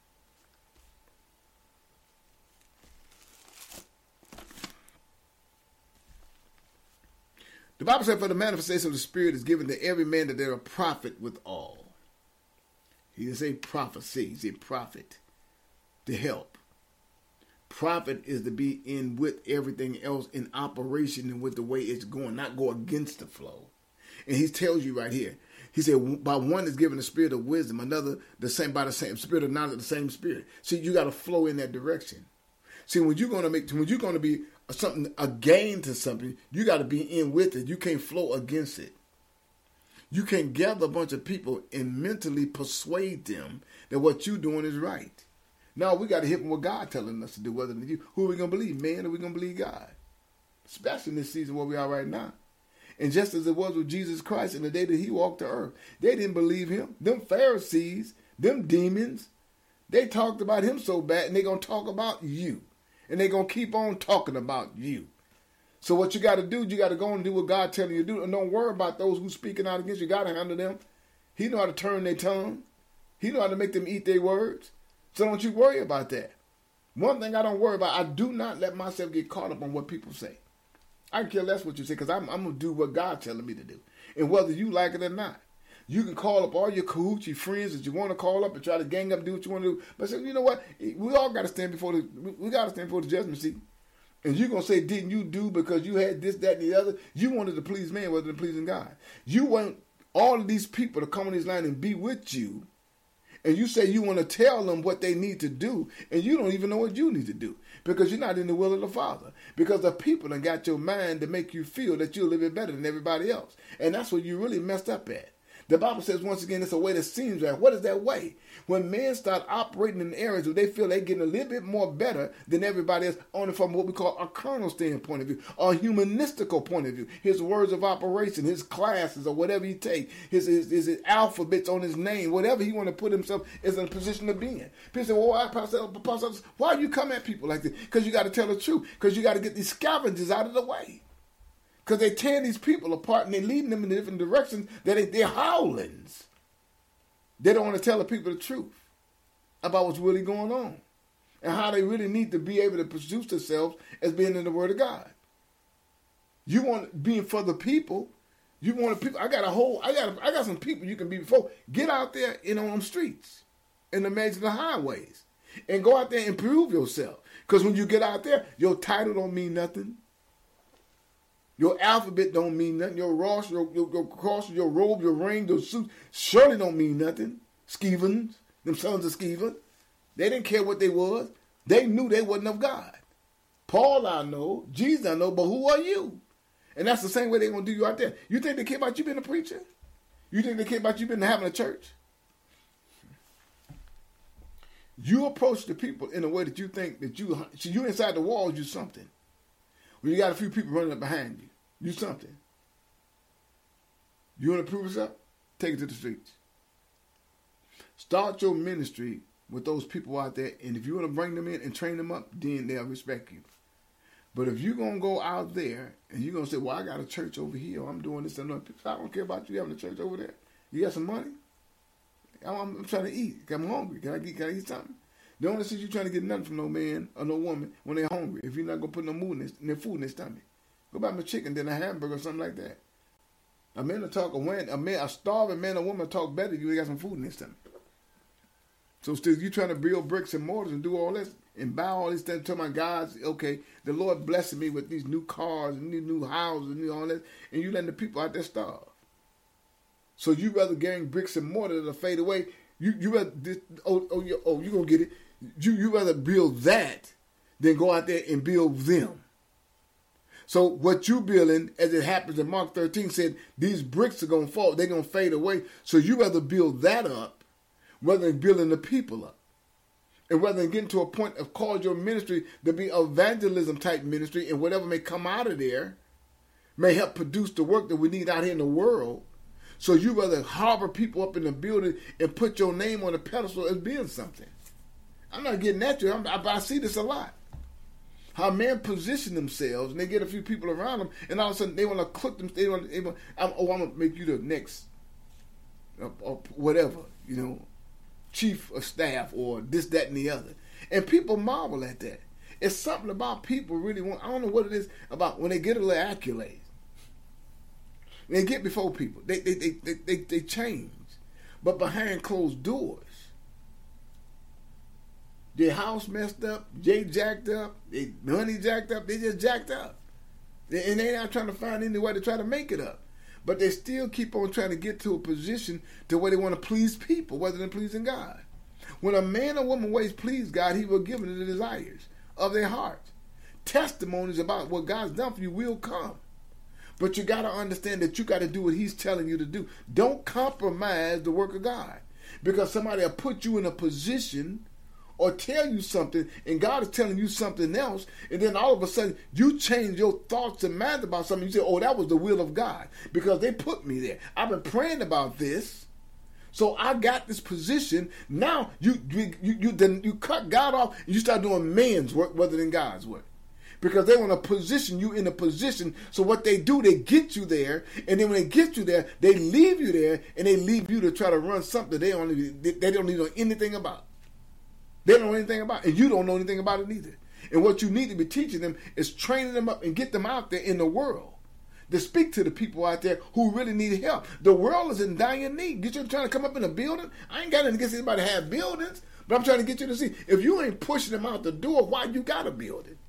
The Bible said, for the manifestation of the Spirit is given to every man that they're a prophet withal. He didn't say prophecy, he said prophet, to help. Prophet is to be in with everything else in operation and with the way it's going, not go against the flow. And he tells you right here, he said, by one is given the spirit of wisdom, another the same by the same spirit of knowledge, the same spirit. See, you got to flow in that direction. See, when you're going to make, when you're going to be something, a gain to something, you got to be in with it. You can't flow against it. You can't gather a bunch of people and mentally persuade them that what you're doing is right. No, we got to hear from what God telling us to do, whether than you. Who are we going to believe, man, or are we going to believe God? Especially in this season where we are right now. And just as it was with Jesus Christ in the day that he walked the earth, they didn't believe him. Them Pharisees, them demons, they talked about him so bad, and they're going to talk about you. And they're going to keep on talking about you. So what you got to do, you got to go and do what God telling you to do. And don't worry about those who speaking out against you. You got to handle them. He know how to turn their tongue. He know how to make them eat their words. So don't you worry about that. One thing I don't worry about, I do not let myself get caught up on what people say. I can care less what you say because I'm, I'm going to do what God's telling me to do. And whether you like it or not. You can call up all your cahoochie friends that you want to call up and try to gang up and do what you want to do. But say, you know what? We all got to stand before the we got to stand before the judgment seat. And you're going to say, didn't you do because you had this, that, and the other? You wanted to please man rather than pleasing God. You want all of these people to come on this line and be with you. And you say you want to tell them what they need to do, and you don't even know what you need to do because you're not in the will of the Father. Because the people that got your mind to make you feel that you're a little bit better than everybody else. And that's what you really messed up at. The Bible says, once again, it's a way that seems right. What is that way? When men start operating in areas where they feel they're getting a little bit more better than everybody else, only from what we call a carnal standpoint of view, a humanistical point of view. His words of operation, his classes, or whatever he takes, his, his, his, his alphabets on his name, whatever he want to put himself is in a position to be in. People say, well, why, Pastor, Pastor, why you come at people like this? Because you got to tell the truth. Because you got to get these scavengers out of the way. Because they're tearing these people apart and they're leading them in different directions that they, they're howlings. They don't want to tell the people the truth about what's really going on and how they really need to be able to produce themselves as being in the Word of God. You want being for the people. You want people. I got a whole. I got. I got some people you can be before. Get out there and on them streets, in the major highways, and go out there and prove yourself. Because when you get out there, your title don't mean nothing. Your alphabet don't mean nothing. Your cross, your, your, your cross, your robe, your ring, your suit surely don't mean nothing. Skevins, them sons of Sceva, they didn't care what they was. They knew they wasn't of God. Paul I know, Jesus I know, but who are you? And that's the same way they're going to do you out there. You think they care about you being a preacher? You think they care about you being having a church? You approach the people in a way that you think that you, so you inside the walls, you something. When you got a few people running up behind you, you something. You want to prove yourself? Take it to the streets. Start your ministry with those people out there, and if you want to bring them in and train them up, then they'll respect you. But if you're going to go out there and you're going to say, well, I got a church over here, or I'm doing this and that, I don't care about you having a church over there. You got some money? I'm, I'm trying to eat. I'm hungry. Can I, get, can I eat something? The only thing you're trying to get nothing from no man or no woman when they're hungry, if you're not going to put no food in their, in their food in their stomach. Go buy them a chicken, then a hamburger or something like that. A man will talk, a, man, a, man, a starving man or woman will talk better to you, they got some food in their stomach. So still you trying to build bricks and mortars and do all this and buy all these things, tell my God, okay, the Lord blessing me with these new cars and these new houses and all that, and you letting the people out there starve. So you rather gain bricks and mortar that'll fade away. You you rather this, oh oh you oh you gonna get it. You you rather build that than go out there and build them. So what you building, as it happens in Mark thirteen, said these bricks are gonna fall, they're gonna fade away. So you rather build that up rather than building the people up. And rather than getting to a point of cause your ministry to be evangelism type ministry, and whatever may come out of there may help produce the work that we need out here in the world. So you rather harbor people up in the building and put your name on a pedestal as being something. I'm not getting at you, I'm, I, I see this a lot. How men position themselves and they get a few people around them, and all of a sudden they want to click them. They want, they want I'm, oh, I'm gonna make you the next, uh, or whatever, you know, chief of staff or this, that, and the other. And people marvel at that. It's something about people really want. I don't know what it is about when they get a little accolades. They get before people. They they they they they, they change, but behind closed doors. Their house messed up, they jacked up, their money jacked up, they just jacked up. And they're not trying to find any way to try to make it up. But they still keep on trying to get to a position to where they want to please people rather than pleasing God. When a man or woman ways please God, he will give them the desires of their heart. Testimonies about what God's done for you will come. But you got to understand that you got to do what he's telling you to do. Don't compromise the work of God. Because somebody will put you in a position or tell you something, and God is telling you something else, and then all of a sudden you change your thoughts and minds about something. You say, oh, that was the will of God because they put me there. I've been praying about this, so I got this position. Now you you you, you, then you cut God off and you start doing man's work rather than God's work. Because they want to position you in a position, so what they do, they get you there, and then when they get you there, they leave you there, and they leave you to try to run something they don't even, they don't even know anything about. They don't know anything about it, and you don't know anything about it either. And what you need to be teaching them is training them up and get them out there in the world to speak to the people out there who really need help. The world is in dire need. Get you trying to come up in a building? I ain't got anything against anybody to have buildings, but I'm trying to get you to see, if you ain't pushing them out the door, why you got a building?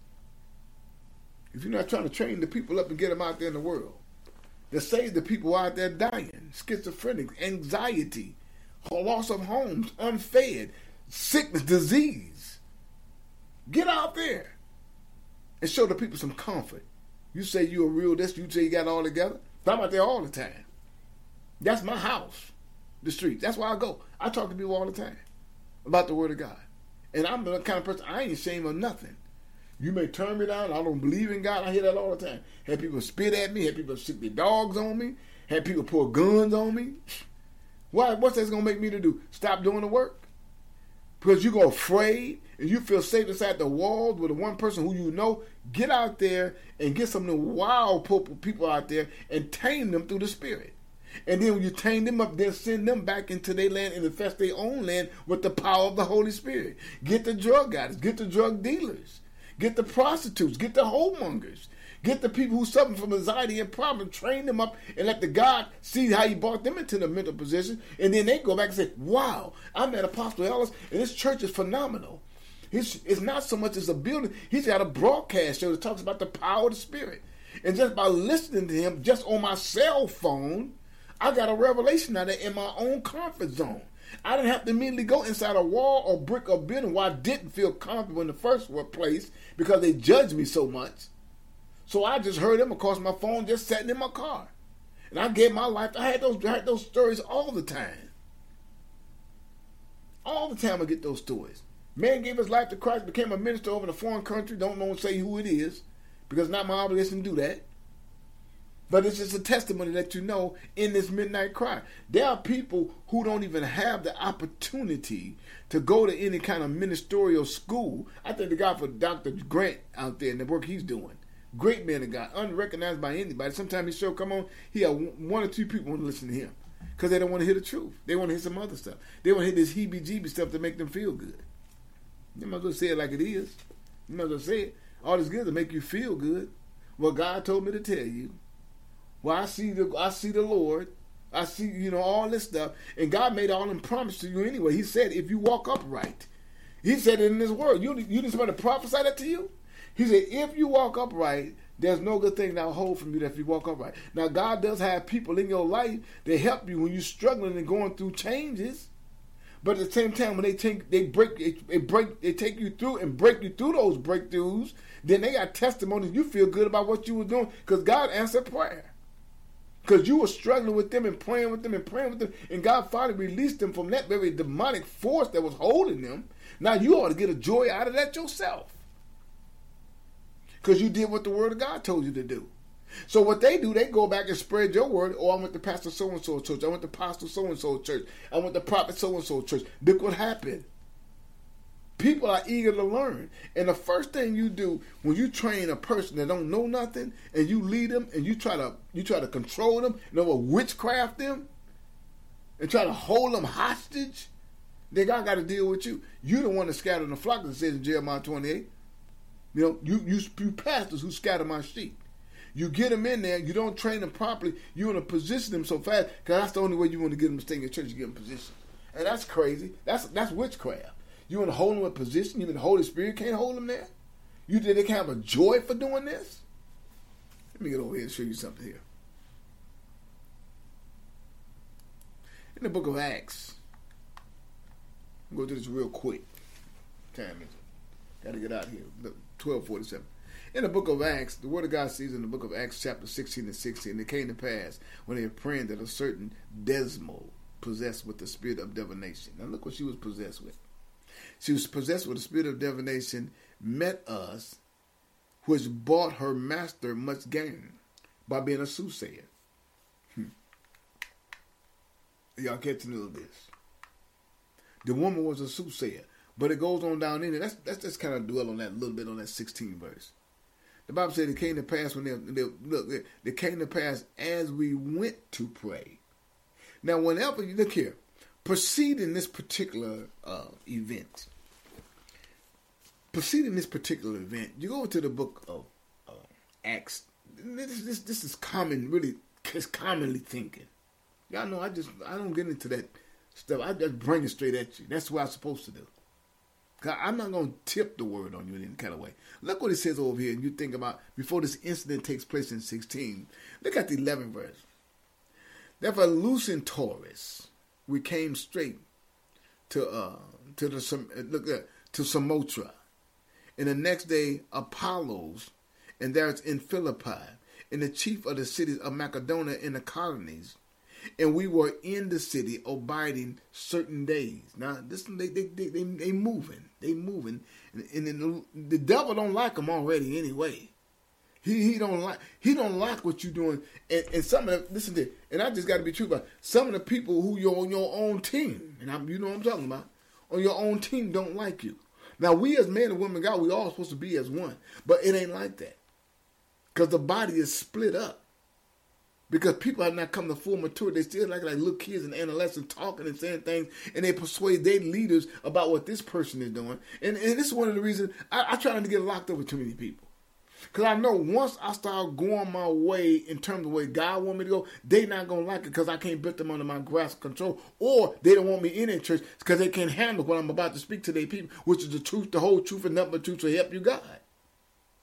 If you're not trying to train the people up and get them out there in the world, to save the people out there dying, schizophrenic, anxiety, loss of homes, unfed, sickness, disease. Get out there and show the people some comfort. You say you're a real this, you say you got it all together. But I'm out there all the time. That's my house, the street. That's where I go. I talk to people all the time about the word of God. And I'm the kind of person, I ain't ashamed of nothing. You may turn me down. I don't believe in God. I hear that all the time. Had people spit at me. Had people stick their dogs on me. Had people pull guns on me. Why? What's that going to make me to do? Stop doing the work? Because you go afraid and you feel safe inside the walls with the one person who you know. Get out there and get some of the wild people out there and tame them through the Spirit. And then when you tame them up, then send them back into their land and infest their own land with the power of the Holy Spirit. Get the drug addicts. Get the drug dealers. Get the prostitutes, get the whoremongers, get the people who suffer from anxiety and problems, train them up and let the God see how he brought them into the mental position. And then they go back and say, wow, I met Apostle Ellis and this church is phenomenal. It's, it's not so much as a building. He's got a broadcast show that talks about the power of the Spirit. And just by listening to him just on my cell phone, I got a revelation out of it in my own comfort zone. I didn't have to immediately go inside a wall or brick or building where I didn't feel comfortable in the first place because they judged me so much. So I just heard them across my phone just sitting in my car. And I gave my life. I had those, I had those stories all the time. All the time I get those stories. Man gave his life to Christ, became a minister over in a foreign country. Don't know and say who it is because it's not my obligation to do that. But it's just a testimony that you know in this midnight cry. There are people who don't even have the opportunity to go to any kind of ministerial school. I thank the God for Doctor Grant out there and the work he's doing. Great man of God, unrecognized by anybody. Sometimes his show come on, he have one or two people want to listen to him because they don't want to hear the truth. They want to hear some other stuff. They want to hear this heebie-jeebie stuff to make them feel good. You might as well say it like it is. You might as well say it. All this good to make you feel good. Well, God told me to tell you. Well, I see the I see the Lord. I see, you know, all this stuff. And God made all them promises to you anyway. He said, if you walk upright. He said it in his word. You, you didn't somebody prophesy that to you? He said, if you walk upright, there's no good thing that will hold from you that if you walk upright. Now, God does have people in your life that help you when you're struggling and going through changes. But at the same time, when they take, they break, they break, they take you through and break you through those breakthroughs, then they got testimonies. You feel good about what you were doing because God answered prayer. Because you were struggling with them and praying with them and praying with them. And God finally released them from that very demonic force that was holding them. Now you ought to get a joy out of that yourself. Because you did what the word of God told you to do. So what they do, they go back and spread your word. Oh, I went to Pastor so-and-so church. I went to Pastor so-and-so church. I went to Prophet so-and-so church. Look what happened. People are eager to learn. And the first thing you do when you train a person that don't know nothing and you lead them and you try to you try to control them, you know, witchcraft them and try to hold them hostage, then God got to deal with you. You're the one that scattered the flock, as it says in Jeremiah twenty-eight. You know, you, you, you pastors who scatter my sheep. You get them in there, you don't train them properly, you want to position them so fast because that's the only way you want to get them to stay in your church, you get them positioned. And that's crazy. That's that's witchcraft. You want to hold them in position? You mean the Holy Spirit can't hold them there? You think they can have a joy for doing this? Let me get over here and show you something here. In the book of Acts, I'm going to do this real quick. Time is got to get out of here. twelve forty-seven. In the book of Acts, the word of God says in the book of Acts chapter sixteen and sixteen, it came to pass when they were praying that a certain Desmo possessed with the spirit of divination. Now look what she was possessed with. She was possessed with the spirit of divination, met us, which bought her master much gain by being a soothsayer. Hmm. Y'all catching all this? The woman was a soothsayer, but it goes on down in there. Let's, let's just kind of dwell on that a little bit on that sixteenth verse. The Bible said it came to pass when they, they look, it came to pass as we went to pray. Now, whenever you look here, preceding this particular uh, event, preceding this particular event, you go to the book of uh, Acts. This, this this is common, really, it's commonly thinking. Y'all know I just I don't get into that stuff. I just bring it straight at you. That's what I'm supposed to do. I'm not going to tip the word on you in any kind of way. Look what it says over here. And you think about before this incident takes place in sixteen. Look at the eleventh verse. Therefore, loosing Taurus, we came straight to uh to the look at to Samotra, and the next day Apollos, and there's in Philippi, and the chief of the cities of Macedonia in the colonies. And we were in the city abiding certain days. Now, this they they they they, they moving, they moving, and, and the, the devil don't like them already anyway. He he don't like he don't like what you're doing. And, and some of the, listen to, and I just got to be true about some of the people who you're on your own team, and I'm you know what I'm talking about, on your own team don't like you. Now we as men and women of God, we all supposed to be as one, but it ain't like that because the body is split up. Because people have not come to full maturity. They still like like little kids and adolescents talking and saying things, and they persuade their leaders about what this person is doing. And, and this is one of the reasons I, I try not to get locked up with too many people. Because I know once I start going my way in terms of the way God want me to go, they not going to like it because I can't put them under my grasp control. Or they don't want me in their church because they can't handle what I'm about to speak to their people, which is the truth, the whole truth, and nothing but truth to help you God.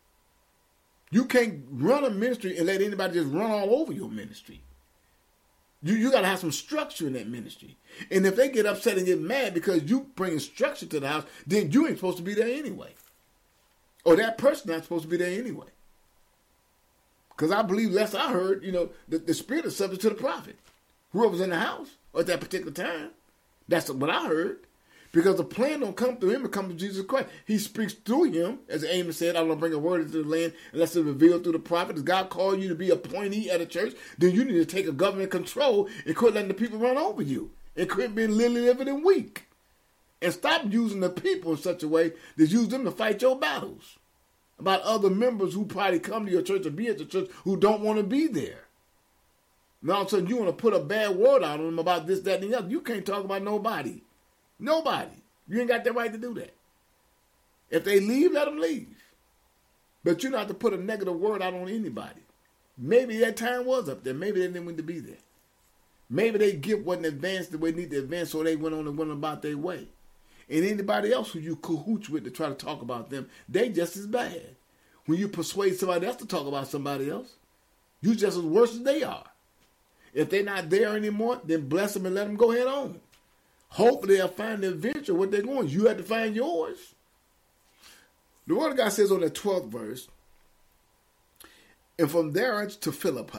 You can't run a ministry and let anybody just run all over your ministry. You you got to have some structure in that ministry. And if they get upset and get mad because you bringing structure to the house, then you ain't supposed to be there anyway. Or that person not supposed to be there anyway. Because I believe, last I heard, you know, the, the spirit is subject to the prophet. Whoever was in the house at that particular time. That's what I heard. Because the plan don't come through him, it comes through Jesus Christ. He speaks through him. As Amos said, I'm going to bring a word into the land unless it's revealed through the prophet. If God called you to be a appointee at a church, then you need to take a government control and quit letting the people run over you. And quit being lily livered and weak. And stop using the people in such a way that use them to fight your battles. About other members who probably come to your church or be at the church who don't want to be there. Now all of a sudden you want to put a bad word out on them about this, that, and the other. You can't talk about nobody. Nobody. You ain't got the right to do that. If they leave, let them leave. But you don't have to put a negative word out on anybody. Maybe that time was up there. Maybe they didn't want to be there. Maybe they gift wasn't advanced the way they need to advance, so they went on and went about their way. And anybody else who you cahoots with to try to talk about them, they just as bad. When you persuade somebody else to talk about somebody else, you just as worse as they are. If they're not there anymore, then bless them and let them go head on. Hopefully they'll find their venture, what they're going. You have to find yours. The word of God says on the twelfth verse, and from there to Philippi,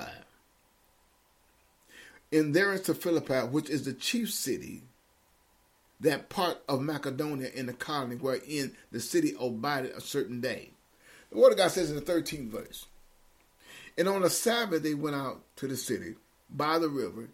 and there to Philippi, which is the chief city, that part of Macedonia in the colony wherein the city abided a certain day. The word of God says in the thirteenth verse, and on the Sabbath they went out to the city by the river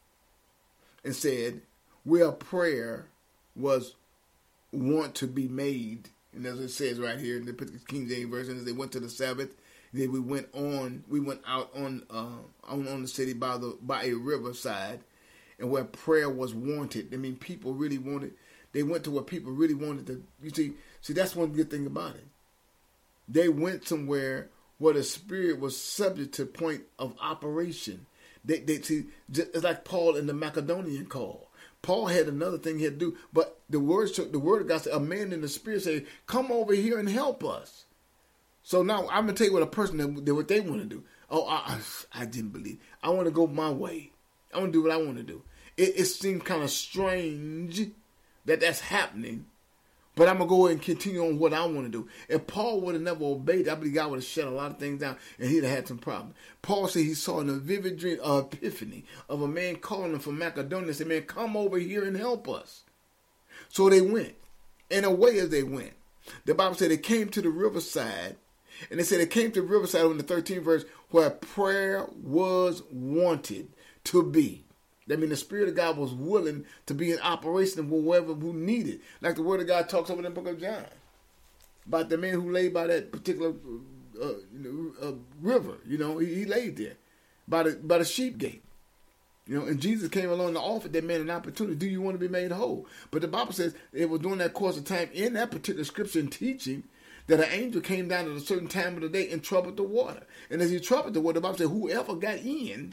and said, where prayer was wont to be made. And as it says right here in the King James Version, as they went to the Sabbath, then we went on, we went out on uh, on, on the city by the by a riverside, and where prayer was wanted. I mean, people really wanted. They went to where people really wanted to. You see, see that's one good thing about it. They went somewhere where the spirit was subject to point of operation. They, they see, it's like Paul in the Macedonian call. Paul had another thing he had to do, but the word, the word of God said, a man in the spirit said, come over here and help us. So now I'm going to tell you what a person, that, what they want to do. Oh, I, I didn't believe. I want to go my way. I want to do what I want to do. It, it seems kind of strange that that's happening, but I'm going to go and continue on what I want to do. If Paul would have never obeyed, I believe God would have shut a lot of things down and he'd have had some problems. Paul said he saw in a vivid dream, an epiphany of a man calling him from Macedonia and said, man, come over here and help us. So they went. And away as they went, the Bible said they came to the riverside, and they said they came to the riverside in the thirteenth verse where prayer was wanted to be. That means the Spirit of God was willing to be in operation for whoever who needed. Like the Word of God talks over in the book of John. About the man who lay by that particular uh, uh, river. You know, he, he laid there by the, by the sheep gate. You know, and Jesus came along and offered that man an opportunity. Do you want to be made whole? But the Bible says it was during that course of time in that particular scripture and teaching that an angel came down at a certain time of the day and troubled the water. And as he troubled the water, the Bible said whoever got in,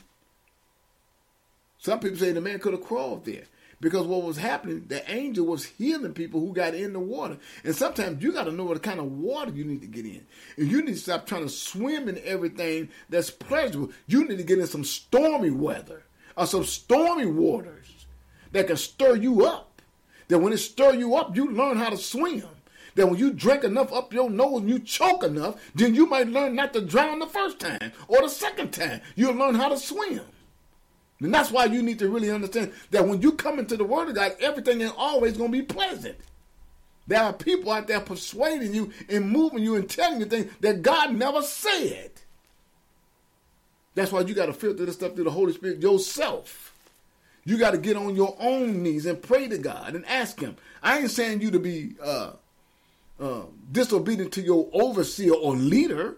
some people say the man could have crawled there. Because what was happening, the angel was healing people who got in the water. And sometimes you got to know what kind of water you need to get in. And you need to stop trying to swim in everything that's pleasurable. You need to get in some stormy weather or some stormy waters that can stir you up. That when it stir you up, you learn how to swim. That when you drink enough up your nose and you choke enough, then you might learn not to drown the first time or the second time. You'll learn how to swim. And that's why you need to really understand that when you come into the Word of God, everything is always going to be pleasant. There are people out there persuading you and moving you and telling you things that God never said. That's why you got to filter this stuff through the Holy Spirit yourself. You got to get on your own knees and pray to God and ask Him. I ain't saying you to be uh, uh, disobedient to your overseer or leader,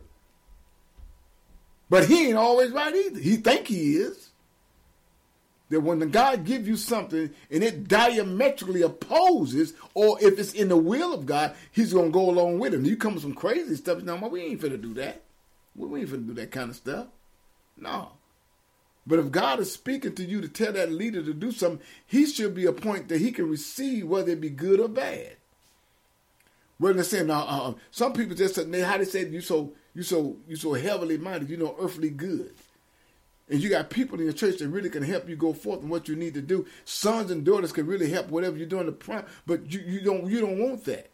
but he ain't always right either. He think he is. That when the God gives you something and it diametrically opposes, or if it's in the will of God, He's going to go along with it. And you come with some crazy stuff. No, we ain't finna do that. We ain't finna do that kind of stuff. No. But if God is speaking to you to tell that leader to do something, he should be a point that he can receive, whether it be good or bad. Whether they're saying, uh, uh, some people just, how they say, you so, you so, you so heavily minded, you know, earthly good. And you got people in your church that really can help you go forth in what you need to do. Sons and daughters can really help whatever you're doing. The prime, but you, you don't you don't want that.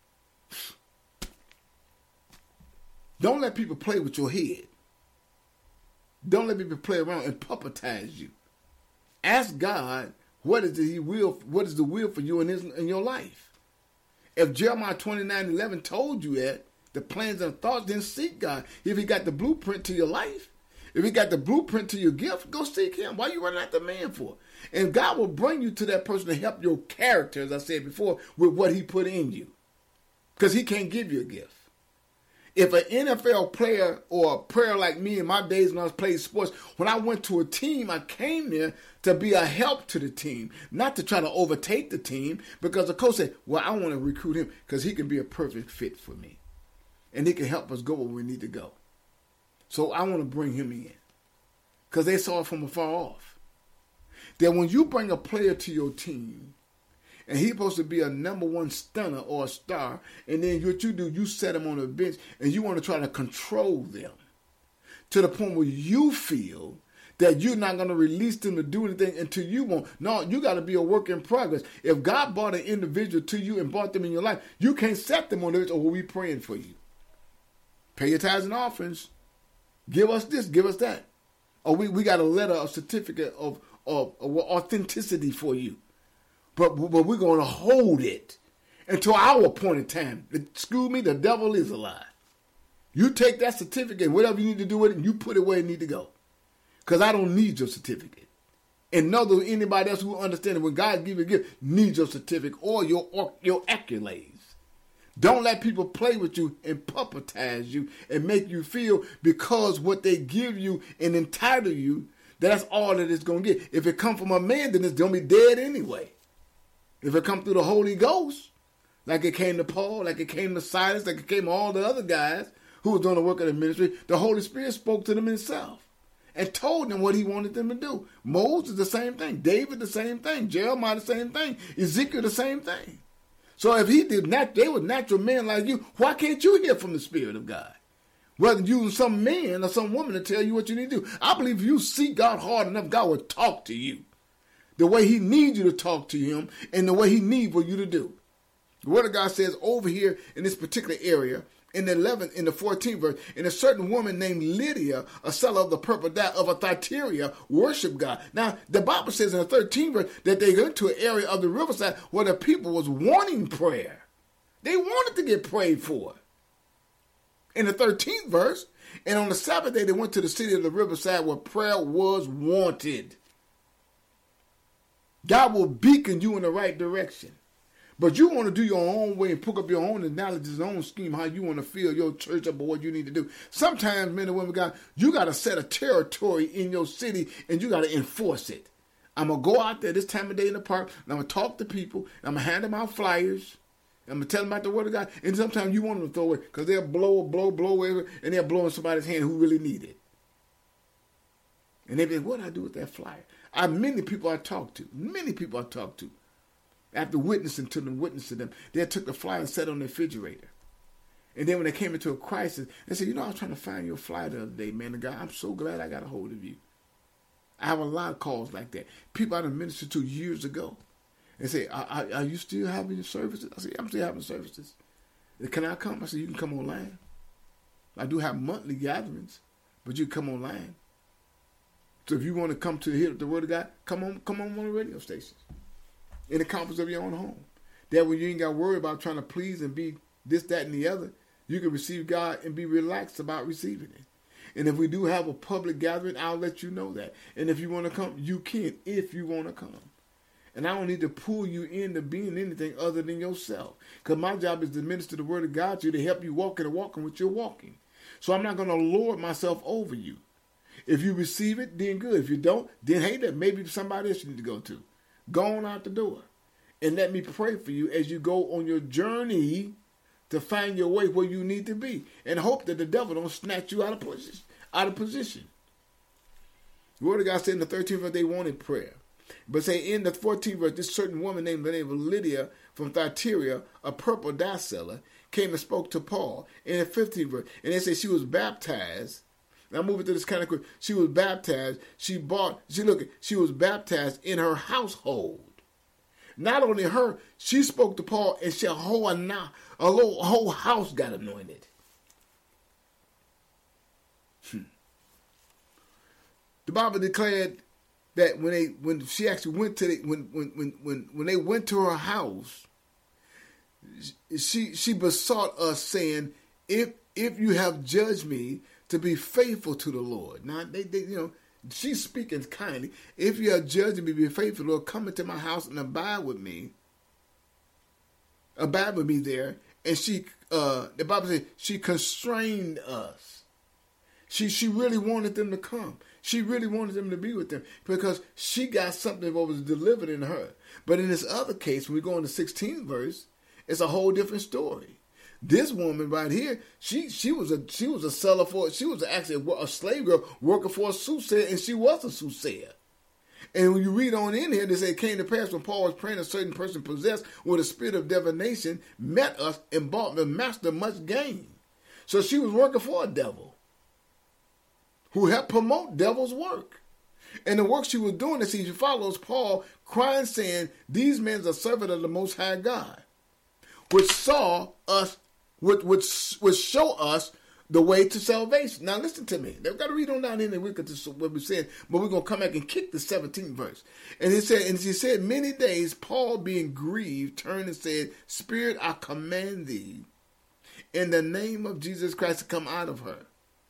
Don't let people play with your head. Don't let people play around and puppetize you. Ask God what is the He will what is the will for you in His in your life. If Jeremiah twenty-nine eleven told you that the plans and thoughts, then seek God. If He got the blueprint to your life. If He got the blueprint to your gift, go seek Him. Why are you running after man for? And God will bring you to that person to help your character, as I said before, with what He put in you. Because He can't give you a gift. If an N F L player or a player like me in my days when I was playing sports, when I went to a team, I came there to be a help to the team, not to try to overtake the team, because the coach said, well, I want to recruit him because he can be a perfect fit for me. And he can help us go where we need to go. So I want to bring him in because they saw it from afar off. That when you bring a player to your team and he's supposed to be a number one stunner or a star, and then what you do, you set him on a bench and you want to try to control them to the point where you feel that you're not going to release them to do anything until you want. No, you got to be a work in progress. If God brought an individual to you and brought them in your life, you can't set them on the bench, or we praying for you. Pay your tithes and offerings. Give us this, give us that. Or we, we got a letter, a certificate of, of, of authenticity for you. But, but we're going to hold it until our appointed time. Excuse me, the devil is a lie. You take that certificate, whatever you need to do with it, and you put it where it need to go. Because I don't need your certificate. And neither anybody else who understands when God gives you a gift needs your certificate or your, or your accolades. Don't let people play with you and puppetize you and make you feel because what they give you and entitle you, that's all that it's going to get. If it come from a man, then it's going to be dead anyway. If it come through the Holy Ghost, like it came to Paul, like it came to Silas, like it came to all the other guys who was doing the work of the ministry, the Holy Spirit spoke to them himself and told them what he wanted them to do. Moses, the same thing. David, the same thing. Jeremiah, the same thing. Ezekiel, the same thing. So if he did not, they were natural men like you, why can't you hear from the Spirit of God? Whether using some man or some woman to tell you what you need to do. I believe if you seek God hard enough, God will talk to you. The way he needs you to talk to him and the way he needs for you to do. The Word of God says over here in this particular area, in the eleventh, in the fourteenth verse, and a certain woman named Lydia, a seller of the purple dye of a Thyatira, worshiped God. Now, the Bible says in the thirteenth verse that they went to an area of the riverside where the people was wanting prayer. They wanted to get prayed for. In the thirteenth verse, and on the Sabbath day, they went to the city of the riverside where prayer was wanted. God will beacon you in the right direction. But you want to do your own way and pick up your own analogies, your own scheme, how you want to fill your church up or what you need to do. Sometimes, men and women, God, you got to set a territory in your city and you got to enforce it. I'm going to go out there this time of day in the park and I'm going to talk to people. I'm going to hand them out flyers. I'm going to tell them about the Word of God. And sometimes you want them to throw it because they'll blow, blow, blow, whatever, and they'll blow in somebody's hand who really need it. And they be like, what do I do with that flyer? I have many people I talk to, many people I talk to. After witnessing to them, witnessing to them, they took the flyer and set on the refrigerator. And then when they came into a crisis, they said, you know, I was trying to find your flyer the other day, man. The guy, I'm so glad I got a hold of you. I have a lot of calls like that. People I done ministered to years ago. They say, are, are, are you still having your services? I say, I'm still having services. Can I come? I said, you can come online. I do have monthly gatherings, but you can come online. So if you want to come to hear the Word of God, come on, come on one of the radio stations. In the comforts of your own home. That way you ain't got to worry about trying to please and be this, that, and the other. You can receive God and be relaxed about receiving it. And if we do have a public gathering, I'll let you know that. And if you want to come, you can, if you want to come. And I don't need to pull you into being anything other than yourself. Because my job is to minister the Word of God to you, to help you walk in the walking what you're walking. So I'm not going to lord myself over you. If you receive it, then good. If you don't, then hey, that maybe somebody else you need to go to. Go on out the door and let me pray for you as you go on your journey to find your way where you need to be and hope that the devil don't snatch you out of position. Out of position. The Word of God said in the thirteenth verse they wanted prayer. But say in the fourteenth verse, this certain woman named the name of Lydia from Thyatira, a purple dye seller, came and spoke to Paul in the fifteenth verse. And they said she was baptized Now moving to this kind of quick. She was baptized. She bought, she look, she was baptized in her household. Not only her, she spoke to Paul and she, a whole, a whole, whole house got anointed. Hmm. The Bible declared that when they, when she actually went to the, when, when, when, when, when they went to her house, she, she besought us saying, if, if you have judged me to be faithful to the Lord. Now, they, they, you know, she's speaking kindly. If you are judging me to be faithful, Lord, come into my house and abide with me. Abide with me there. And she, uh, the Bible says, she constrained us. She she really wanted them to come. She really wanted them to be with them because she got something that was delivered in her. But in this other case, when we go in the sixteenth verse, it's a whole different story. This woman right here, she she was a she was a seller for she was actually a slave girl working for a soothsayer, and she was a soothsayer. And when you read on in here, they say it came to pass when Paul was praying, a certain person possessed with a spirit of divination met us and bought the master much gain. So she was working for a devil who helped promote devil's work. And the work she was doing, as she follows Paul, crying, saying, "These men are servants of the Most High God, which saw us." Which, which, which show us the way to salvation. Now listen to me. They've got to read on down in there. We could just what we said, but we're gonna come back and kick the seventeenth verse. And he said, and he said, many days Paul, being grieved, turned and said, "Spirit, I command thee, in the name of Jesus Christ, to come out of her."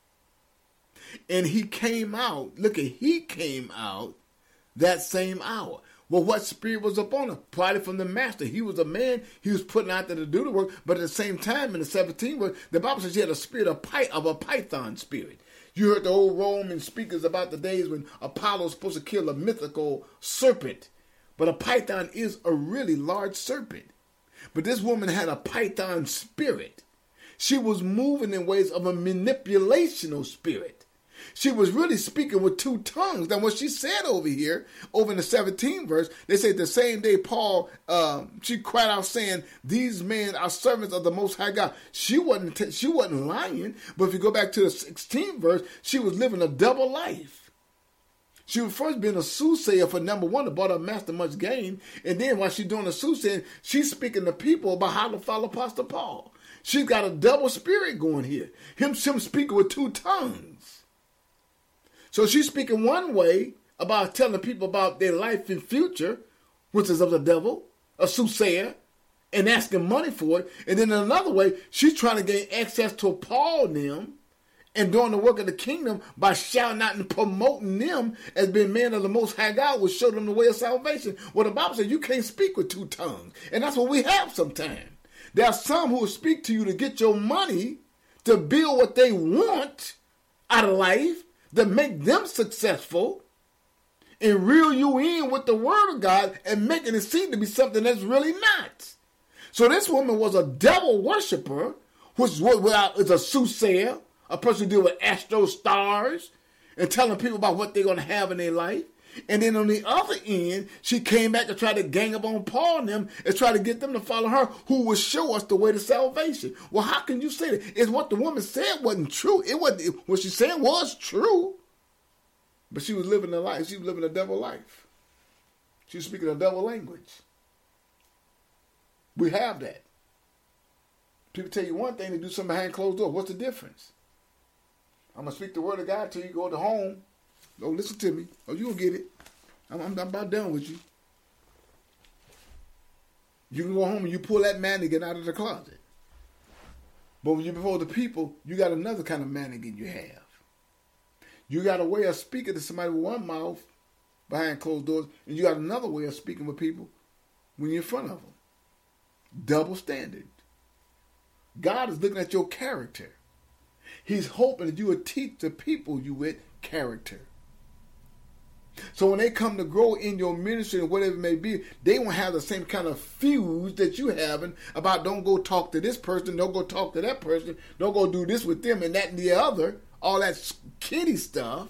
And he came out. Look at he came out that same hour. Well, what spirit was upon him? Probably from the master. He was a man. He was putting out there to do the work. But at the same time, in the seventeenth verse, the Bible says he had a spirit of, Py- of a python spirit. You heard the old Roman speakers about the days when Apollo was supposed to kill a mythical serpent. But a python is a really large serpent. But this woman had a python spirit. She was moving in ways of a manipulational spirit. She was really speaking with two tongues. Now, what she said over here, over in the seventeenth verse, they say the same day Paul, uh, she cried out saying, "These men are servants of the Most High God." She wasn't, t- she wasn't lying. But if you go back to the sixteenth verse, she was living a double life. She was first being a soothsayer for number one, to bought her master much gain. And then while she's doing the soothsaying, she's speaking to people about how to follow Apostle Paul. She's got a double spirit going here. Him, him speaking with two tongues. So she's speaking one way about telling people about their life and future, which is of the devil, a soothsayer, and asking money for it. And then in another way, she's trying to gain access to Paul and them and doing the work of the kingdom by shouting out and promoting them as being men of the Most High God, will show them the way of salvation. Well, the Bible says you can't speak with two tongues. And that's what we have sometimes. There are some who will speak to you to get your money to build what they want out of life, to make them successful, and reel you in with the word of God and making it seem to be something that's really not. So this woman was a devil worshiper, which is a soothsayer, a person who deals with astro stars and telling people about what they're going to have in their life. And then on the other end, she came back to try to gang up on Paul and them and try to get them to follow her, who would show us the way to salvation. Well, how can you say that? It's what the woman said wasn't true. It wasn't what she said was true. But she was living a life. She was living a devil life. She was speaking a devil language. We have that. People tell you one thing, they do something behind closed doors. What's the difference? I'm going to speak the word of God till you go to home. Oh, listen to me. Oh, you'll get it. I'm, I'm, I'm about done with you. You can go home and you pull that mannequin out of the closet. But when you're before the people, you got another kind of mannequin you have. You got a way of speaking to somebody with one mouth behind closed doors, and you got another way of speaking with people when you're in front of them. Double standard. God is looking at your character. He's hoping that you will teach the people you with character. So when they come to grow in your ministry or whatever it may be, they won't have the same kind of fuse that you having about don't go talk to this person, don't go talk to that person, don't go do this with them and that and the other. All that kiddie stuff.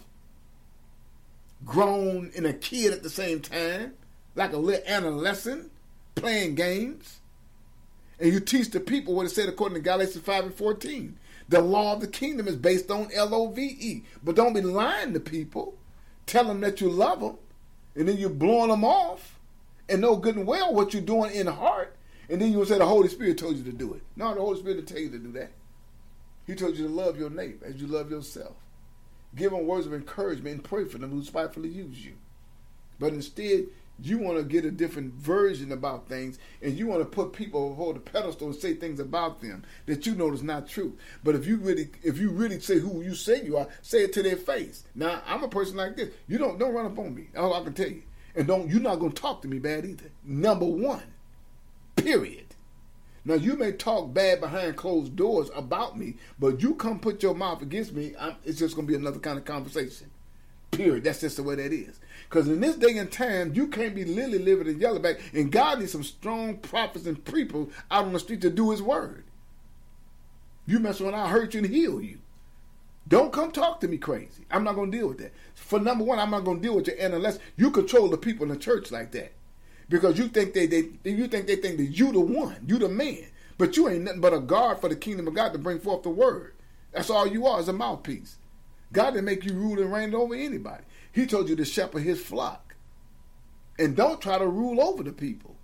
Grown and a kid at the same time, like a little adolescent, playing games. And you teach the people what it said according to Galatians five and fourteen. The law of the kingdom is based on L O V E. But don't be lying to people. Tell them that you love them. And then you're blowing them off. And know good and well what you're doing in the heart. And then you will say the Holy Spirit told you to do it. No, the Holy Spirit didn't tell you to do that. He told you to love your neighbor as you love yourself. Give them words of encouragement and pray for them who spitefully use you. But instead, you want to get a different version about things, and you want to put people before the pedestal and say things about them that you know is not true. But if you really, if you really say who you say you are, say it to their face. Now, I'm a person like this. You don't don't run up on me. That's all I can tell you. And don't you're not going to talk to me bad either. Number one. Period. Now, you may talk bad behind closed doors about me, but you come put your mouth against me, I'm, it's just going to be another kind of conversation. Period. That's just the way that is. Because in this day and time, you can't be lily living in yellowback, and God needs some strong prophets and people out on the street to do his word. You mess around, I'll hurt you and heal you. Don't come talk to me crazy. I'm not going to deal with that. For number one, I'm not going to deal with you unless you control the people in the church like that. Because you think they, they you think they think that you the one, you the man, but you ain't nothing but a guard for the kingdom of God to bring forth the word. That's all you are, is a mouthpiece. God didn't make you rule and reign over anybody. He told you to shepherd his flock, and don't try to rule over the people.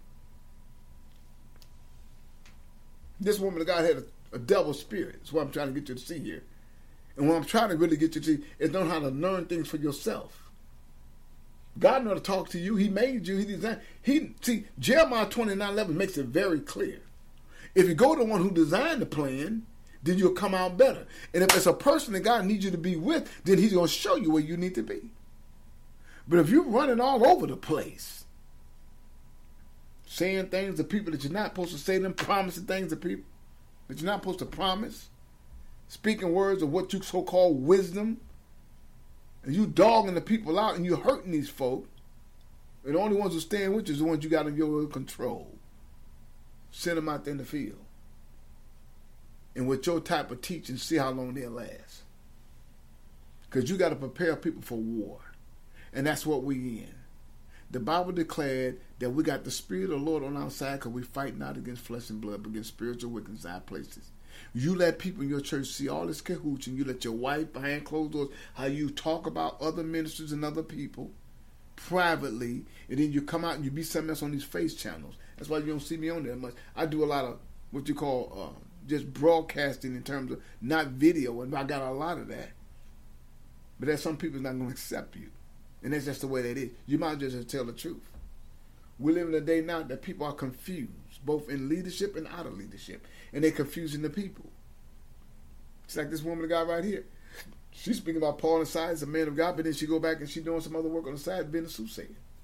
This woman of God had a, a devil spirit. That's what I'm trying to get you to see here, and what I'm trying to really get you to see is know how to learn things for yourself. God knows how to talk to you. He made you. He designed. He see Jeremiah twenty-nine eleven makes it very clear. If you go to the one who designed the plan, then you'll come out better. And if it's a person that God needs you to be with, then he's going to show you where you need to be. But if you're running all over the place, saying things to people that you're not supposed to say them, promising things to people that you're not supposed to promise, speaking words of what you so-called wisdom, and you dogging the people out and you hurting these folk, and the only ones who stand with you is the ones you got in your control. Send them out there in the field. And with your type of teaching, see how long they'll last. Because you got to prepare people for war. And that's what we in. The Bible declared that we got the Spirit of the Lord on our side because we fight not against flesh and blood, but against spiritual wickedness in high places. You let people in your church see all this cahoots, and you let your wife behind closed doors, how you talk about other ministers and other people privately, and then you come out and you be something else on these face channels. That's why you don't see me on there much. I do a lot of what you call uh, just broadcasting in terms of not video, and I got a lot of that. But there's some people not going to accept you, and that's just the way that is. You might just tell the truth. We live in a day now that people are confused, both in leadership and out of leadership. And they're confusing the people. It's like this woman of God right here. She's speaking about Paul and Silas, a man of God, but then she go back and she doing some other work on the side, being a soothsayer.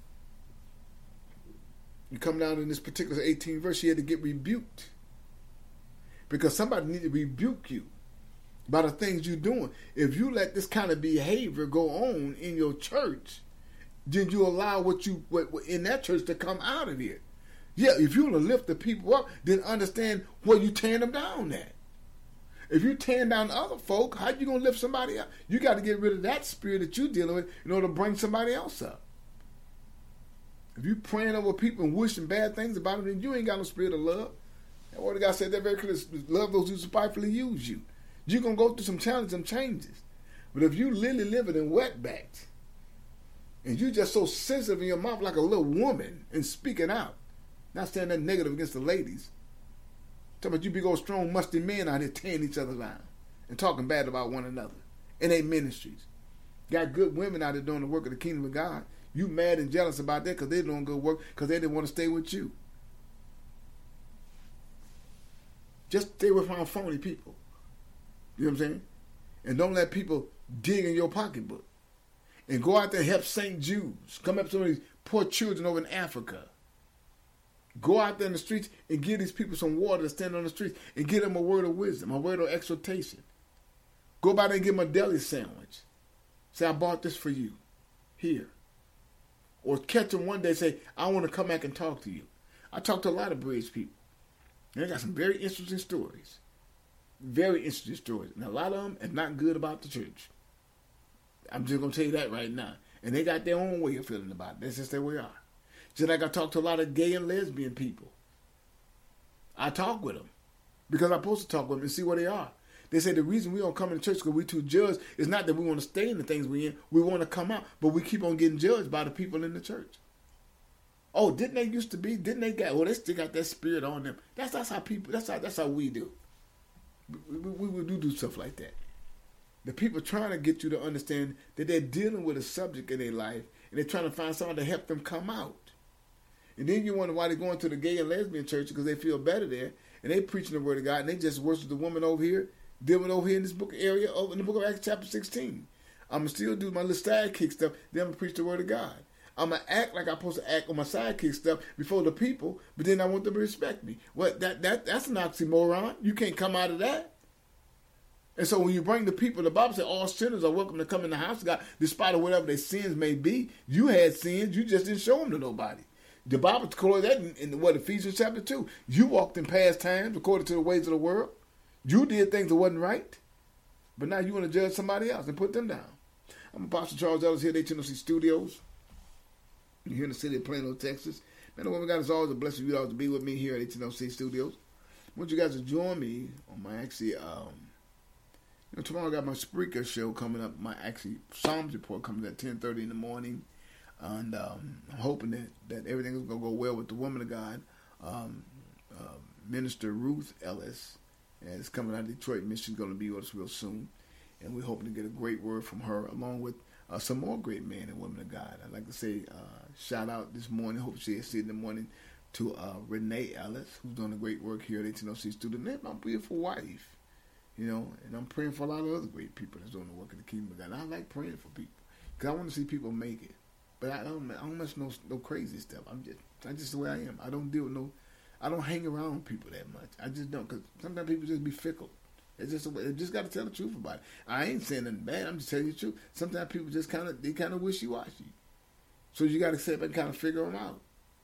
You come down in this particular eighteenth verse, she had to get rebuked. Because somebody need to rebuke you by the things you're doing. If you let this kind of behavior go on in your church, then you allow what you what, what in that church to come out of here. Yeah, if you want to lift the people up, then understand where you tearing them down at. If you tearing down other folk, how you going to lift somebody up? You got to get rid of that spirit that you're dealing with in order to bring somebody else up. If you praying over people and wishing bad things about them, then you ain't got no spirit of love. That word of God said that very clearly. Love those who spitefully use you. You're going to go through some challenges, some changes. But if you lily living in wetbacks, and you just so sensitive in your mouth like a little woman and speaking out, not saying that negative against the ladies. Talking about you big old strong musty men out here tearing each other down and talking bad about one another in their ministries. Got good women out there doing the work of the kingdom of God. You mad and jealous about that because they're doing good work because they didn't want to stay with you. Just stay with our phony people. You know what I'm saying? And don't let people dig in your pocketbook. And go out there and help Saint Jews. Come up to some of these poor children over in Africa. Go out there in the streets and give these people some water to stand on the streets and give them a word of wisdom, a word of exhortation. Go by there and give them a deli sandwich. Say, I bought this for you. Here. Or catch them one day and say, I want to come back and talk to you. I talk to a lot of bridge people. And they got some very interesting stories. Very interesting stories. And a lot of them are not good about the church. I'm just going to tell you that right now. And they got their own way of feeling about it. That's just their way are. Just like I talk to a lot of gay and lesbian people. I talk with them. Because I'm supposed to talk with them and see where they are. They say the reason we don't come in church because we're too judged is not that we want to stay in the things we're in. We want to come out, but we keep on getting judged by the people in the church. Oh, didn't they used to be? Didn't they got? Well, they still got that spirit on them. That's that's how people. That's how that's how we do. We, we, we do do stuff like that. The people trying to get you to understand that they're dealing with a subject in their life, and they're trying to find someone to help them come out. And then you wonder why they're going to the gay and lesbian church because they feel better there, and they preaching the word of God, and they just worship the woman over here, dealing over here in this book area, over in the book of Acts chapter sixteen. I'm going to still do my little sidekick stuff, then I'm going to preach the word of God. I'm going to act like I'm supposed to act on my sidekick stuff before the people, but then I want them to respect me. What that that That's an oxymoron. You can't come out of that. And so when you bring the people, the Bible says all sinners are welcome to come in the house of God, despite of whatever their sins may be. You had sins, you just didn't show them to nobody. The Bible calls that in, in what, Ephesians chapter two. You walked in past times according to the ways of the world. You did things that wasn't right. But now you want to judge somebody else and put them down. I'm Apostle Charles Ellis here at H N O C Studios. You're here in the city of Plano, Texas. Man, the woman God, is always a blessing for you all to be with me here at H N O C Studios. I want you guys to join me on my actually, um, you know, tomorrow I got my Spreaker show coming up. My actually Psalms report comes at ten thirty in the morning. And um, I'm hoping that, that everything is going to go well with the woman of God, um, uh, Minister Ruth Ellis. And it's coming out of Detroit, Michigan, going to be with us real soon. And we're hoping to get a great word from her, along with uh, some more great men and women of God. I'd like to say uh, shout out this morning, hope you see it in the morning, to uh, Renee Ellis, who's doing a great work here at H N O C Student. And my beautiful wife, you know, and I'm praying for a lot of other great people that's doing the work of the kingdom of God. And I like praying for people because I want to see people make it. But I don't, I don't mess no no crazy stuff. I'm just, that's just the way I am. I don't deal with no, I don't hang around people that much. I just don't, because sometimes people just be fickle. It's just, they just got to tell the truth about it. I ain't saying nothing bad. I'm just telling you the truth. Sometimes people just kind of, they kind of wishy-washy. So you got to sit back and kind of figure them out.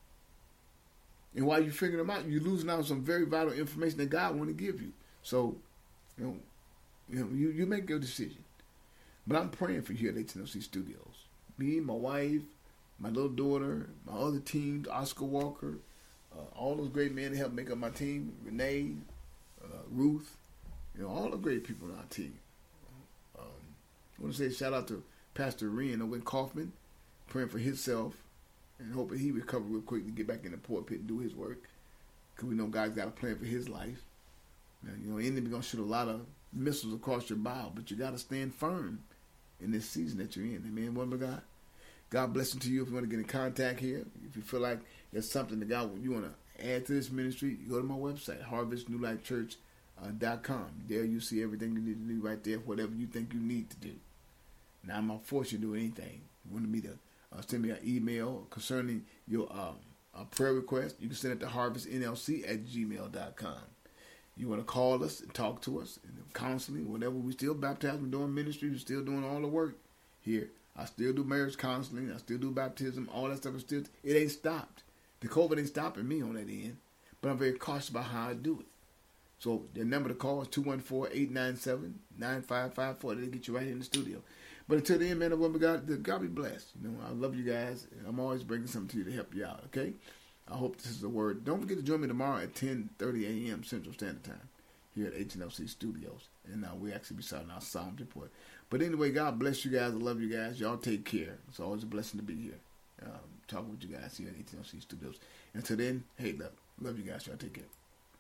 And while you figure them out, you're losing out on some very vital information that God want to give you. So, you know, you know, you, you make your decision. But I'm praying for you at H N O C Studios. Me, my wife, my little daughter, my other team, Oscar Walker, uh, all those great men that helped make up my team, Renee, uh, Ruth, you know, all the great people on our team. Um, I want to say shout out to Pastor Rian Owen Kaufman, praying for himself and hoping he recover real quick to get back in the pulpit and do his work, because we know God's got a plan for his life. Now, you know, the enemy going to shoot a lot of missiles across your bow, but you got to stand firm in this season that you're in. Amen, woman of God. God bless you to you. If you want to get in contact here, if you feel like there's something that God you want to add to this ministry, you go to my website, harvest new life church dot com. There you see everything you need to do right there, whatever you think you need to do. Now, I'm not forced you to do anything. You want me to uh, send me an email concerning your um, uh, prayer request, you can send it to harvest n l c at gmail dot com. You want to call us and talk to us, and counseling, whatever. We still baptizing, doing ministry. We're still doing all the work here. I still do marriage counseling. I still do baptism. All that stuff is still, it ain't stopped. The COVID ain't stopping me on that end, but I'm very cautious about how I do it. So the number to call is two one four, eight nine seven, nine five five four. They'll get you right here in the studio. But until then, man and woman, God, God be blessed. You know, I love you guys. And I'm always bringing something to you to help you out, okay? I hope this is a word. Don't forget to join me tomorrow at ten thirty a.m. Central Standard Time here at H N O C Studios. And uh, we actually be starting our Psalms report. But anyway, God bless you guys. I love you guys. Y'all take care. It's always a blessing to be here. Um, talking with you guys here at H N O C Studios. Until then, hey, love, love you guys. Y'all take care.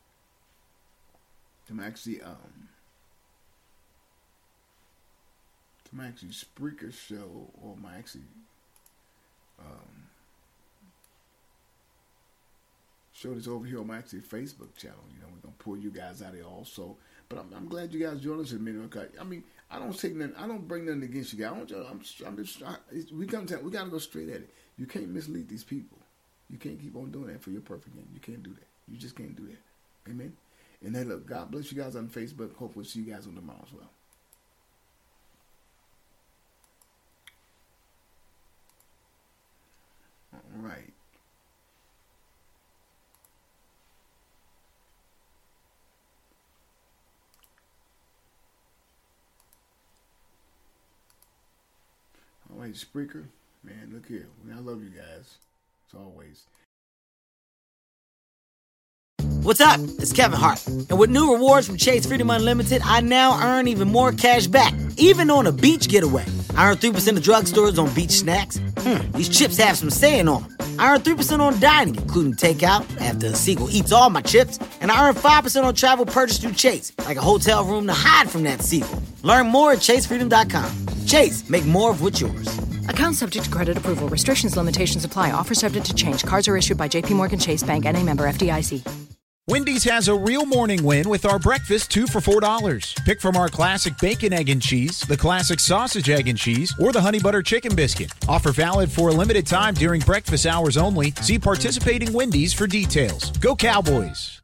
I'm actually, um, to my actually Spreaker show, or my actually, um, show this over here on my actually Facebook channel. You know, we're going to pull you guys out of here also. But I'm, I'm glad you guys joined us in a minute. I mean, I don't take nothing, I don't bring nothing against you guys. I don't, I'm just, I'm just I, we come to, we got to go straight at it. You can't mislead these people. You can't keep on doing that for your perfect end. You can't do that. You just can't do that. Amen. And then look, God bless you guys on Facebook. Hopefully we'll see you guys on tomorrow as well. All right. All right, Spreaker. Man, look here. I love you guys. As always. What's up? It's Kevin Hart. And with new rewards from Chase Freedom Unlimited, I now earn even more cash back, even on a beach getaway. I earn three percent of drugstores on beach snacks. Hmm, these chips have some saying on them. I earn three percent on dining, including takeout, after a sequel eats all my chips. And I earn five percent on travel purchased through Chase, like a hotel room to hide from that sequel. Learn more at chase freedom dot com. Chase, make more of what's yours. Account subject to credit approval. Restrictions, limitations apply. Offer subject to change. Cards are issued by J P Morgan Chase Bank and a member F D I C. Wendy's has a real morning win with our breakfast two for four dollars. Pick from our classic bacon, egg, and cheese, the classic sausage, egg, and cheese, or the honey butter chicken biscuit. Offer valid for a limited time during breakfast hours only. See participating Wendy's for details. Go Cowboys!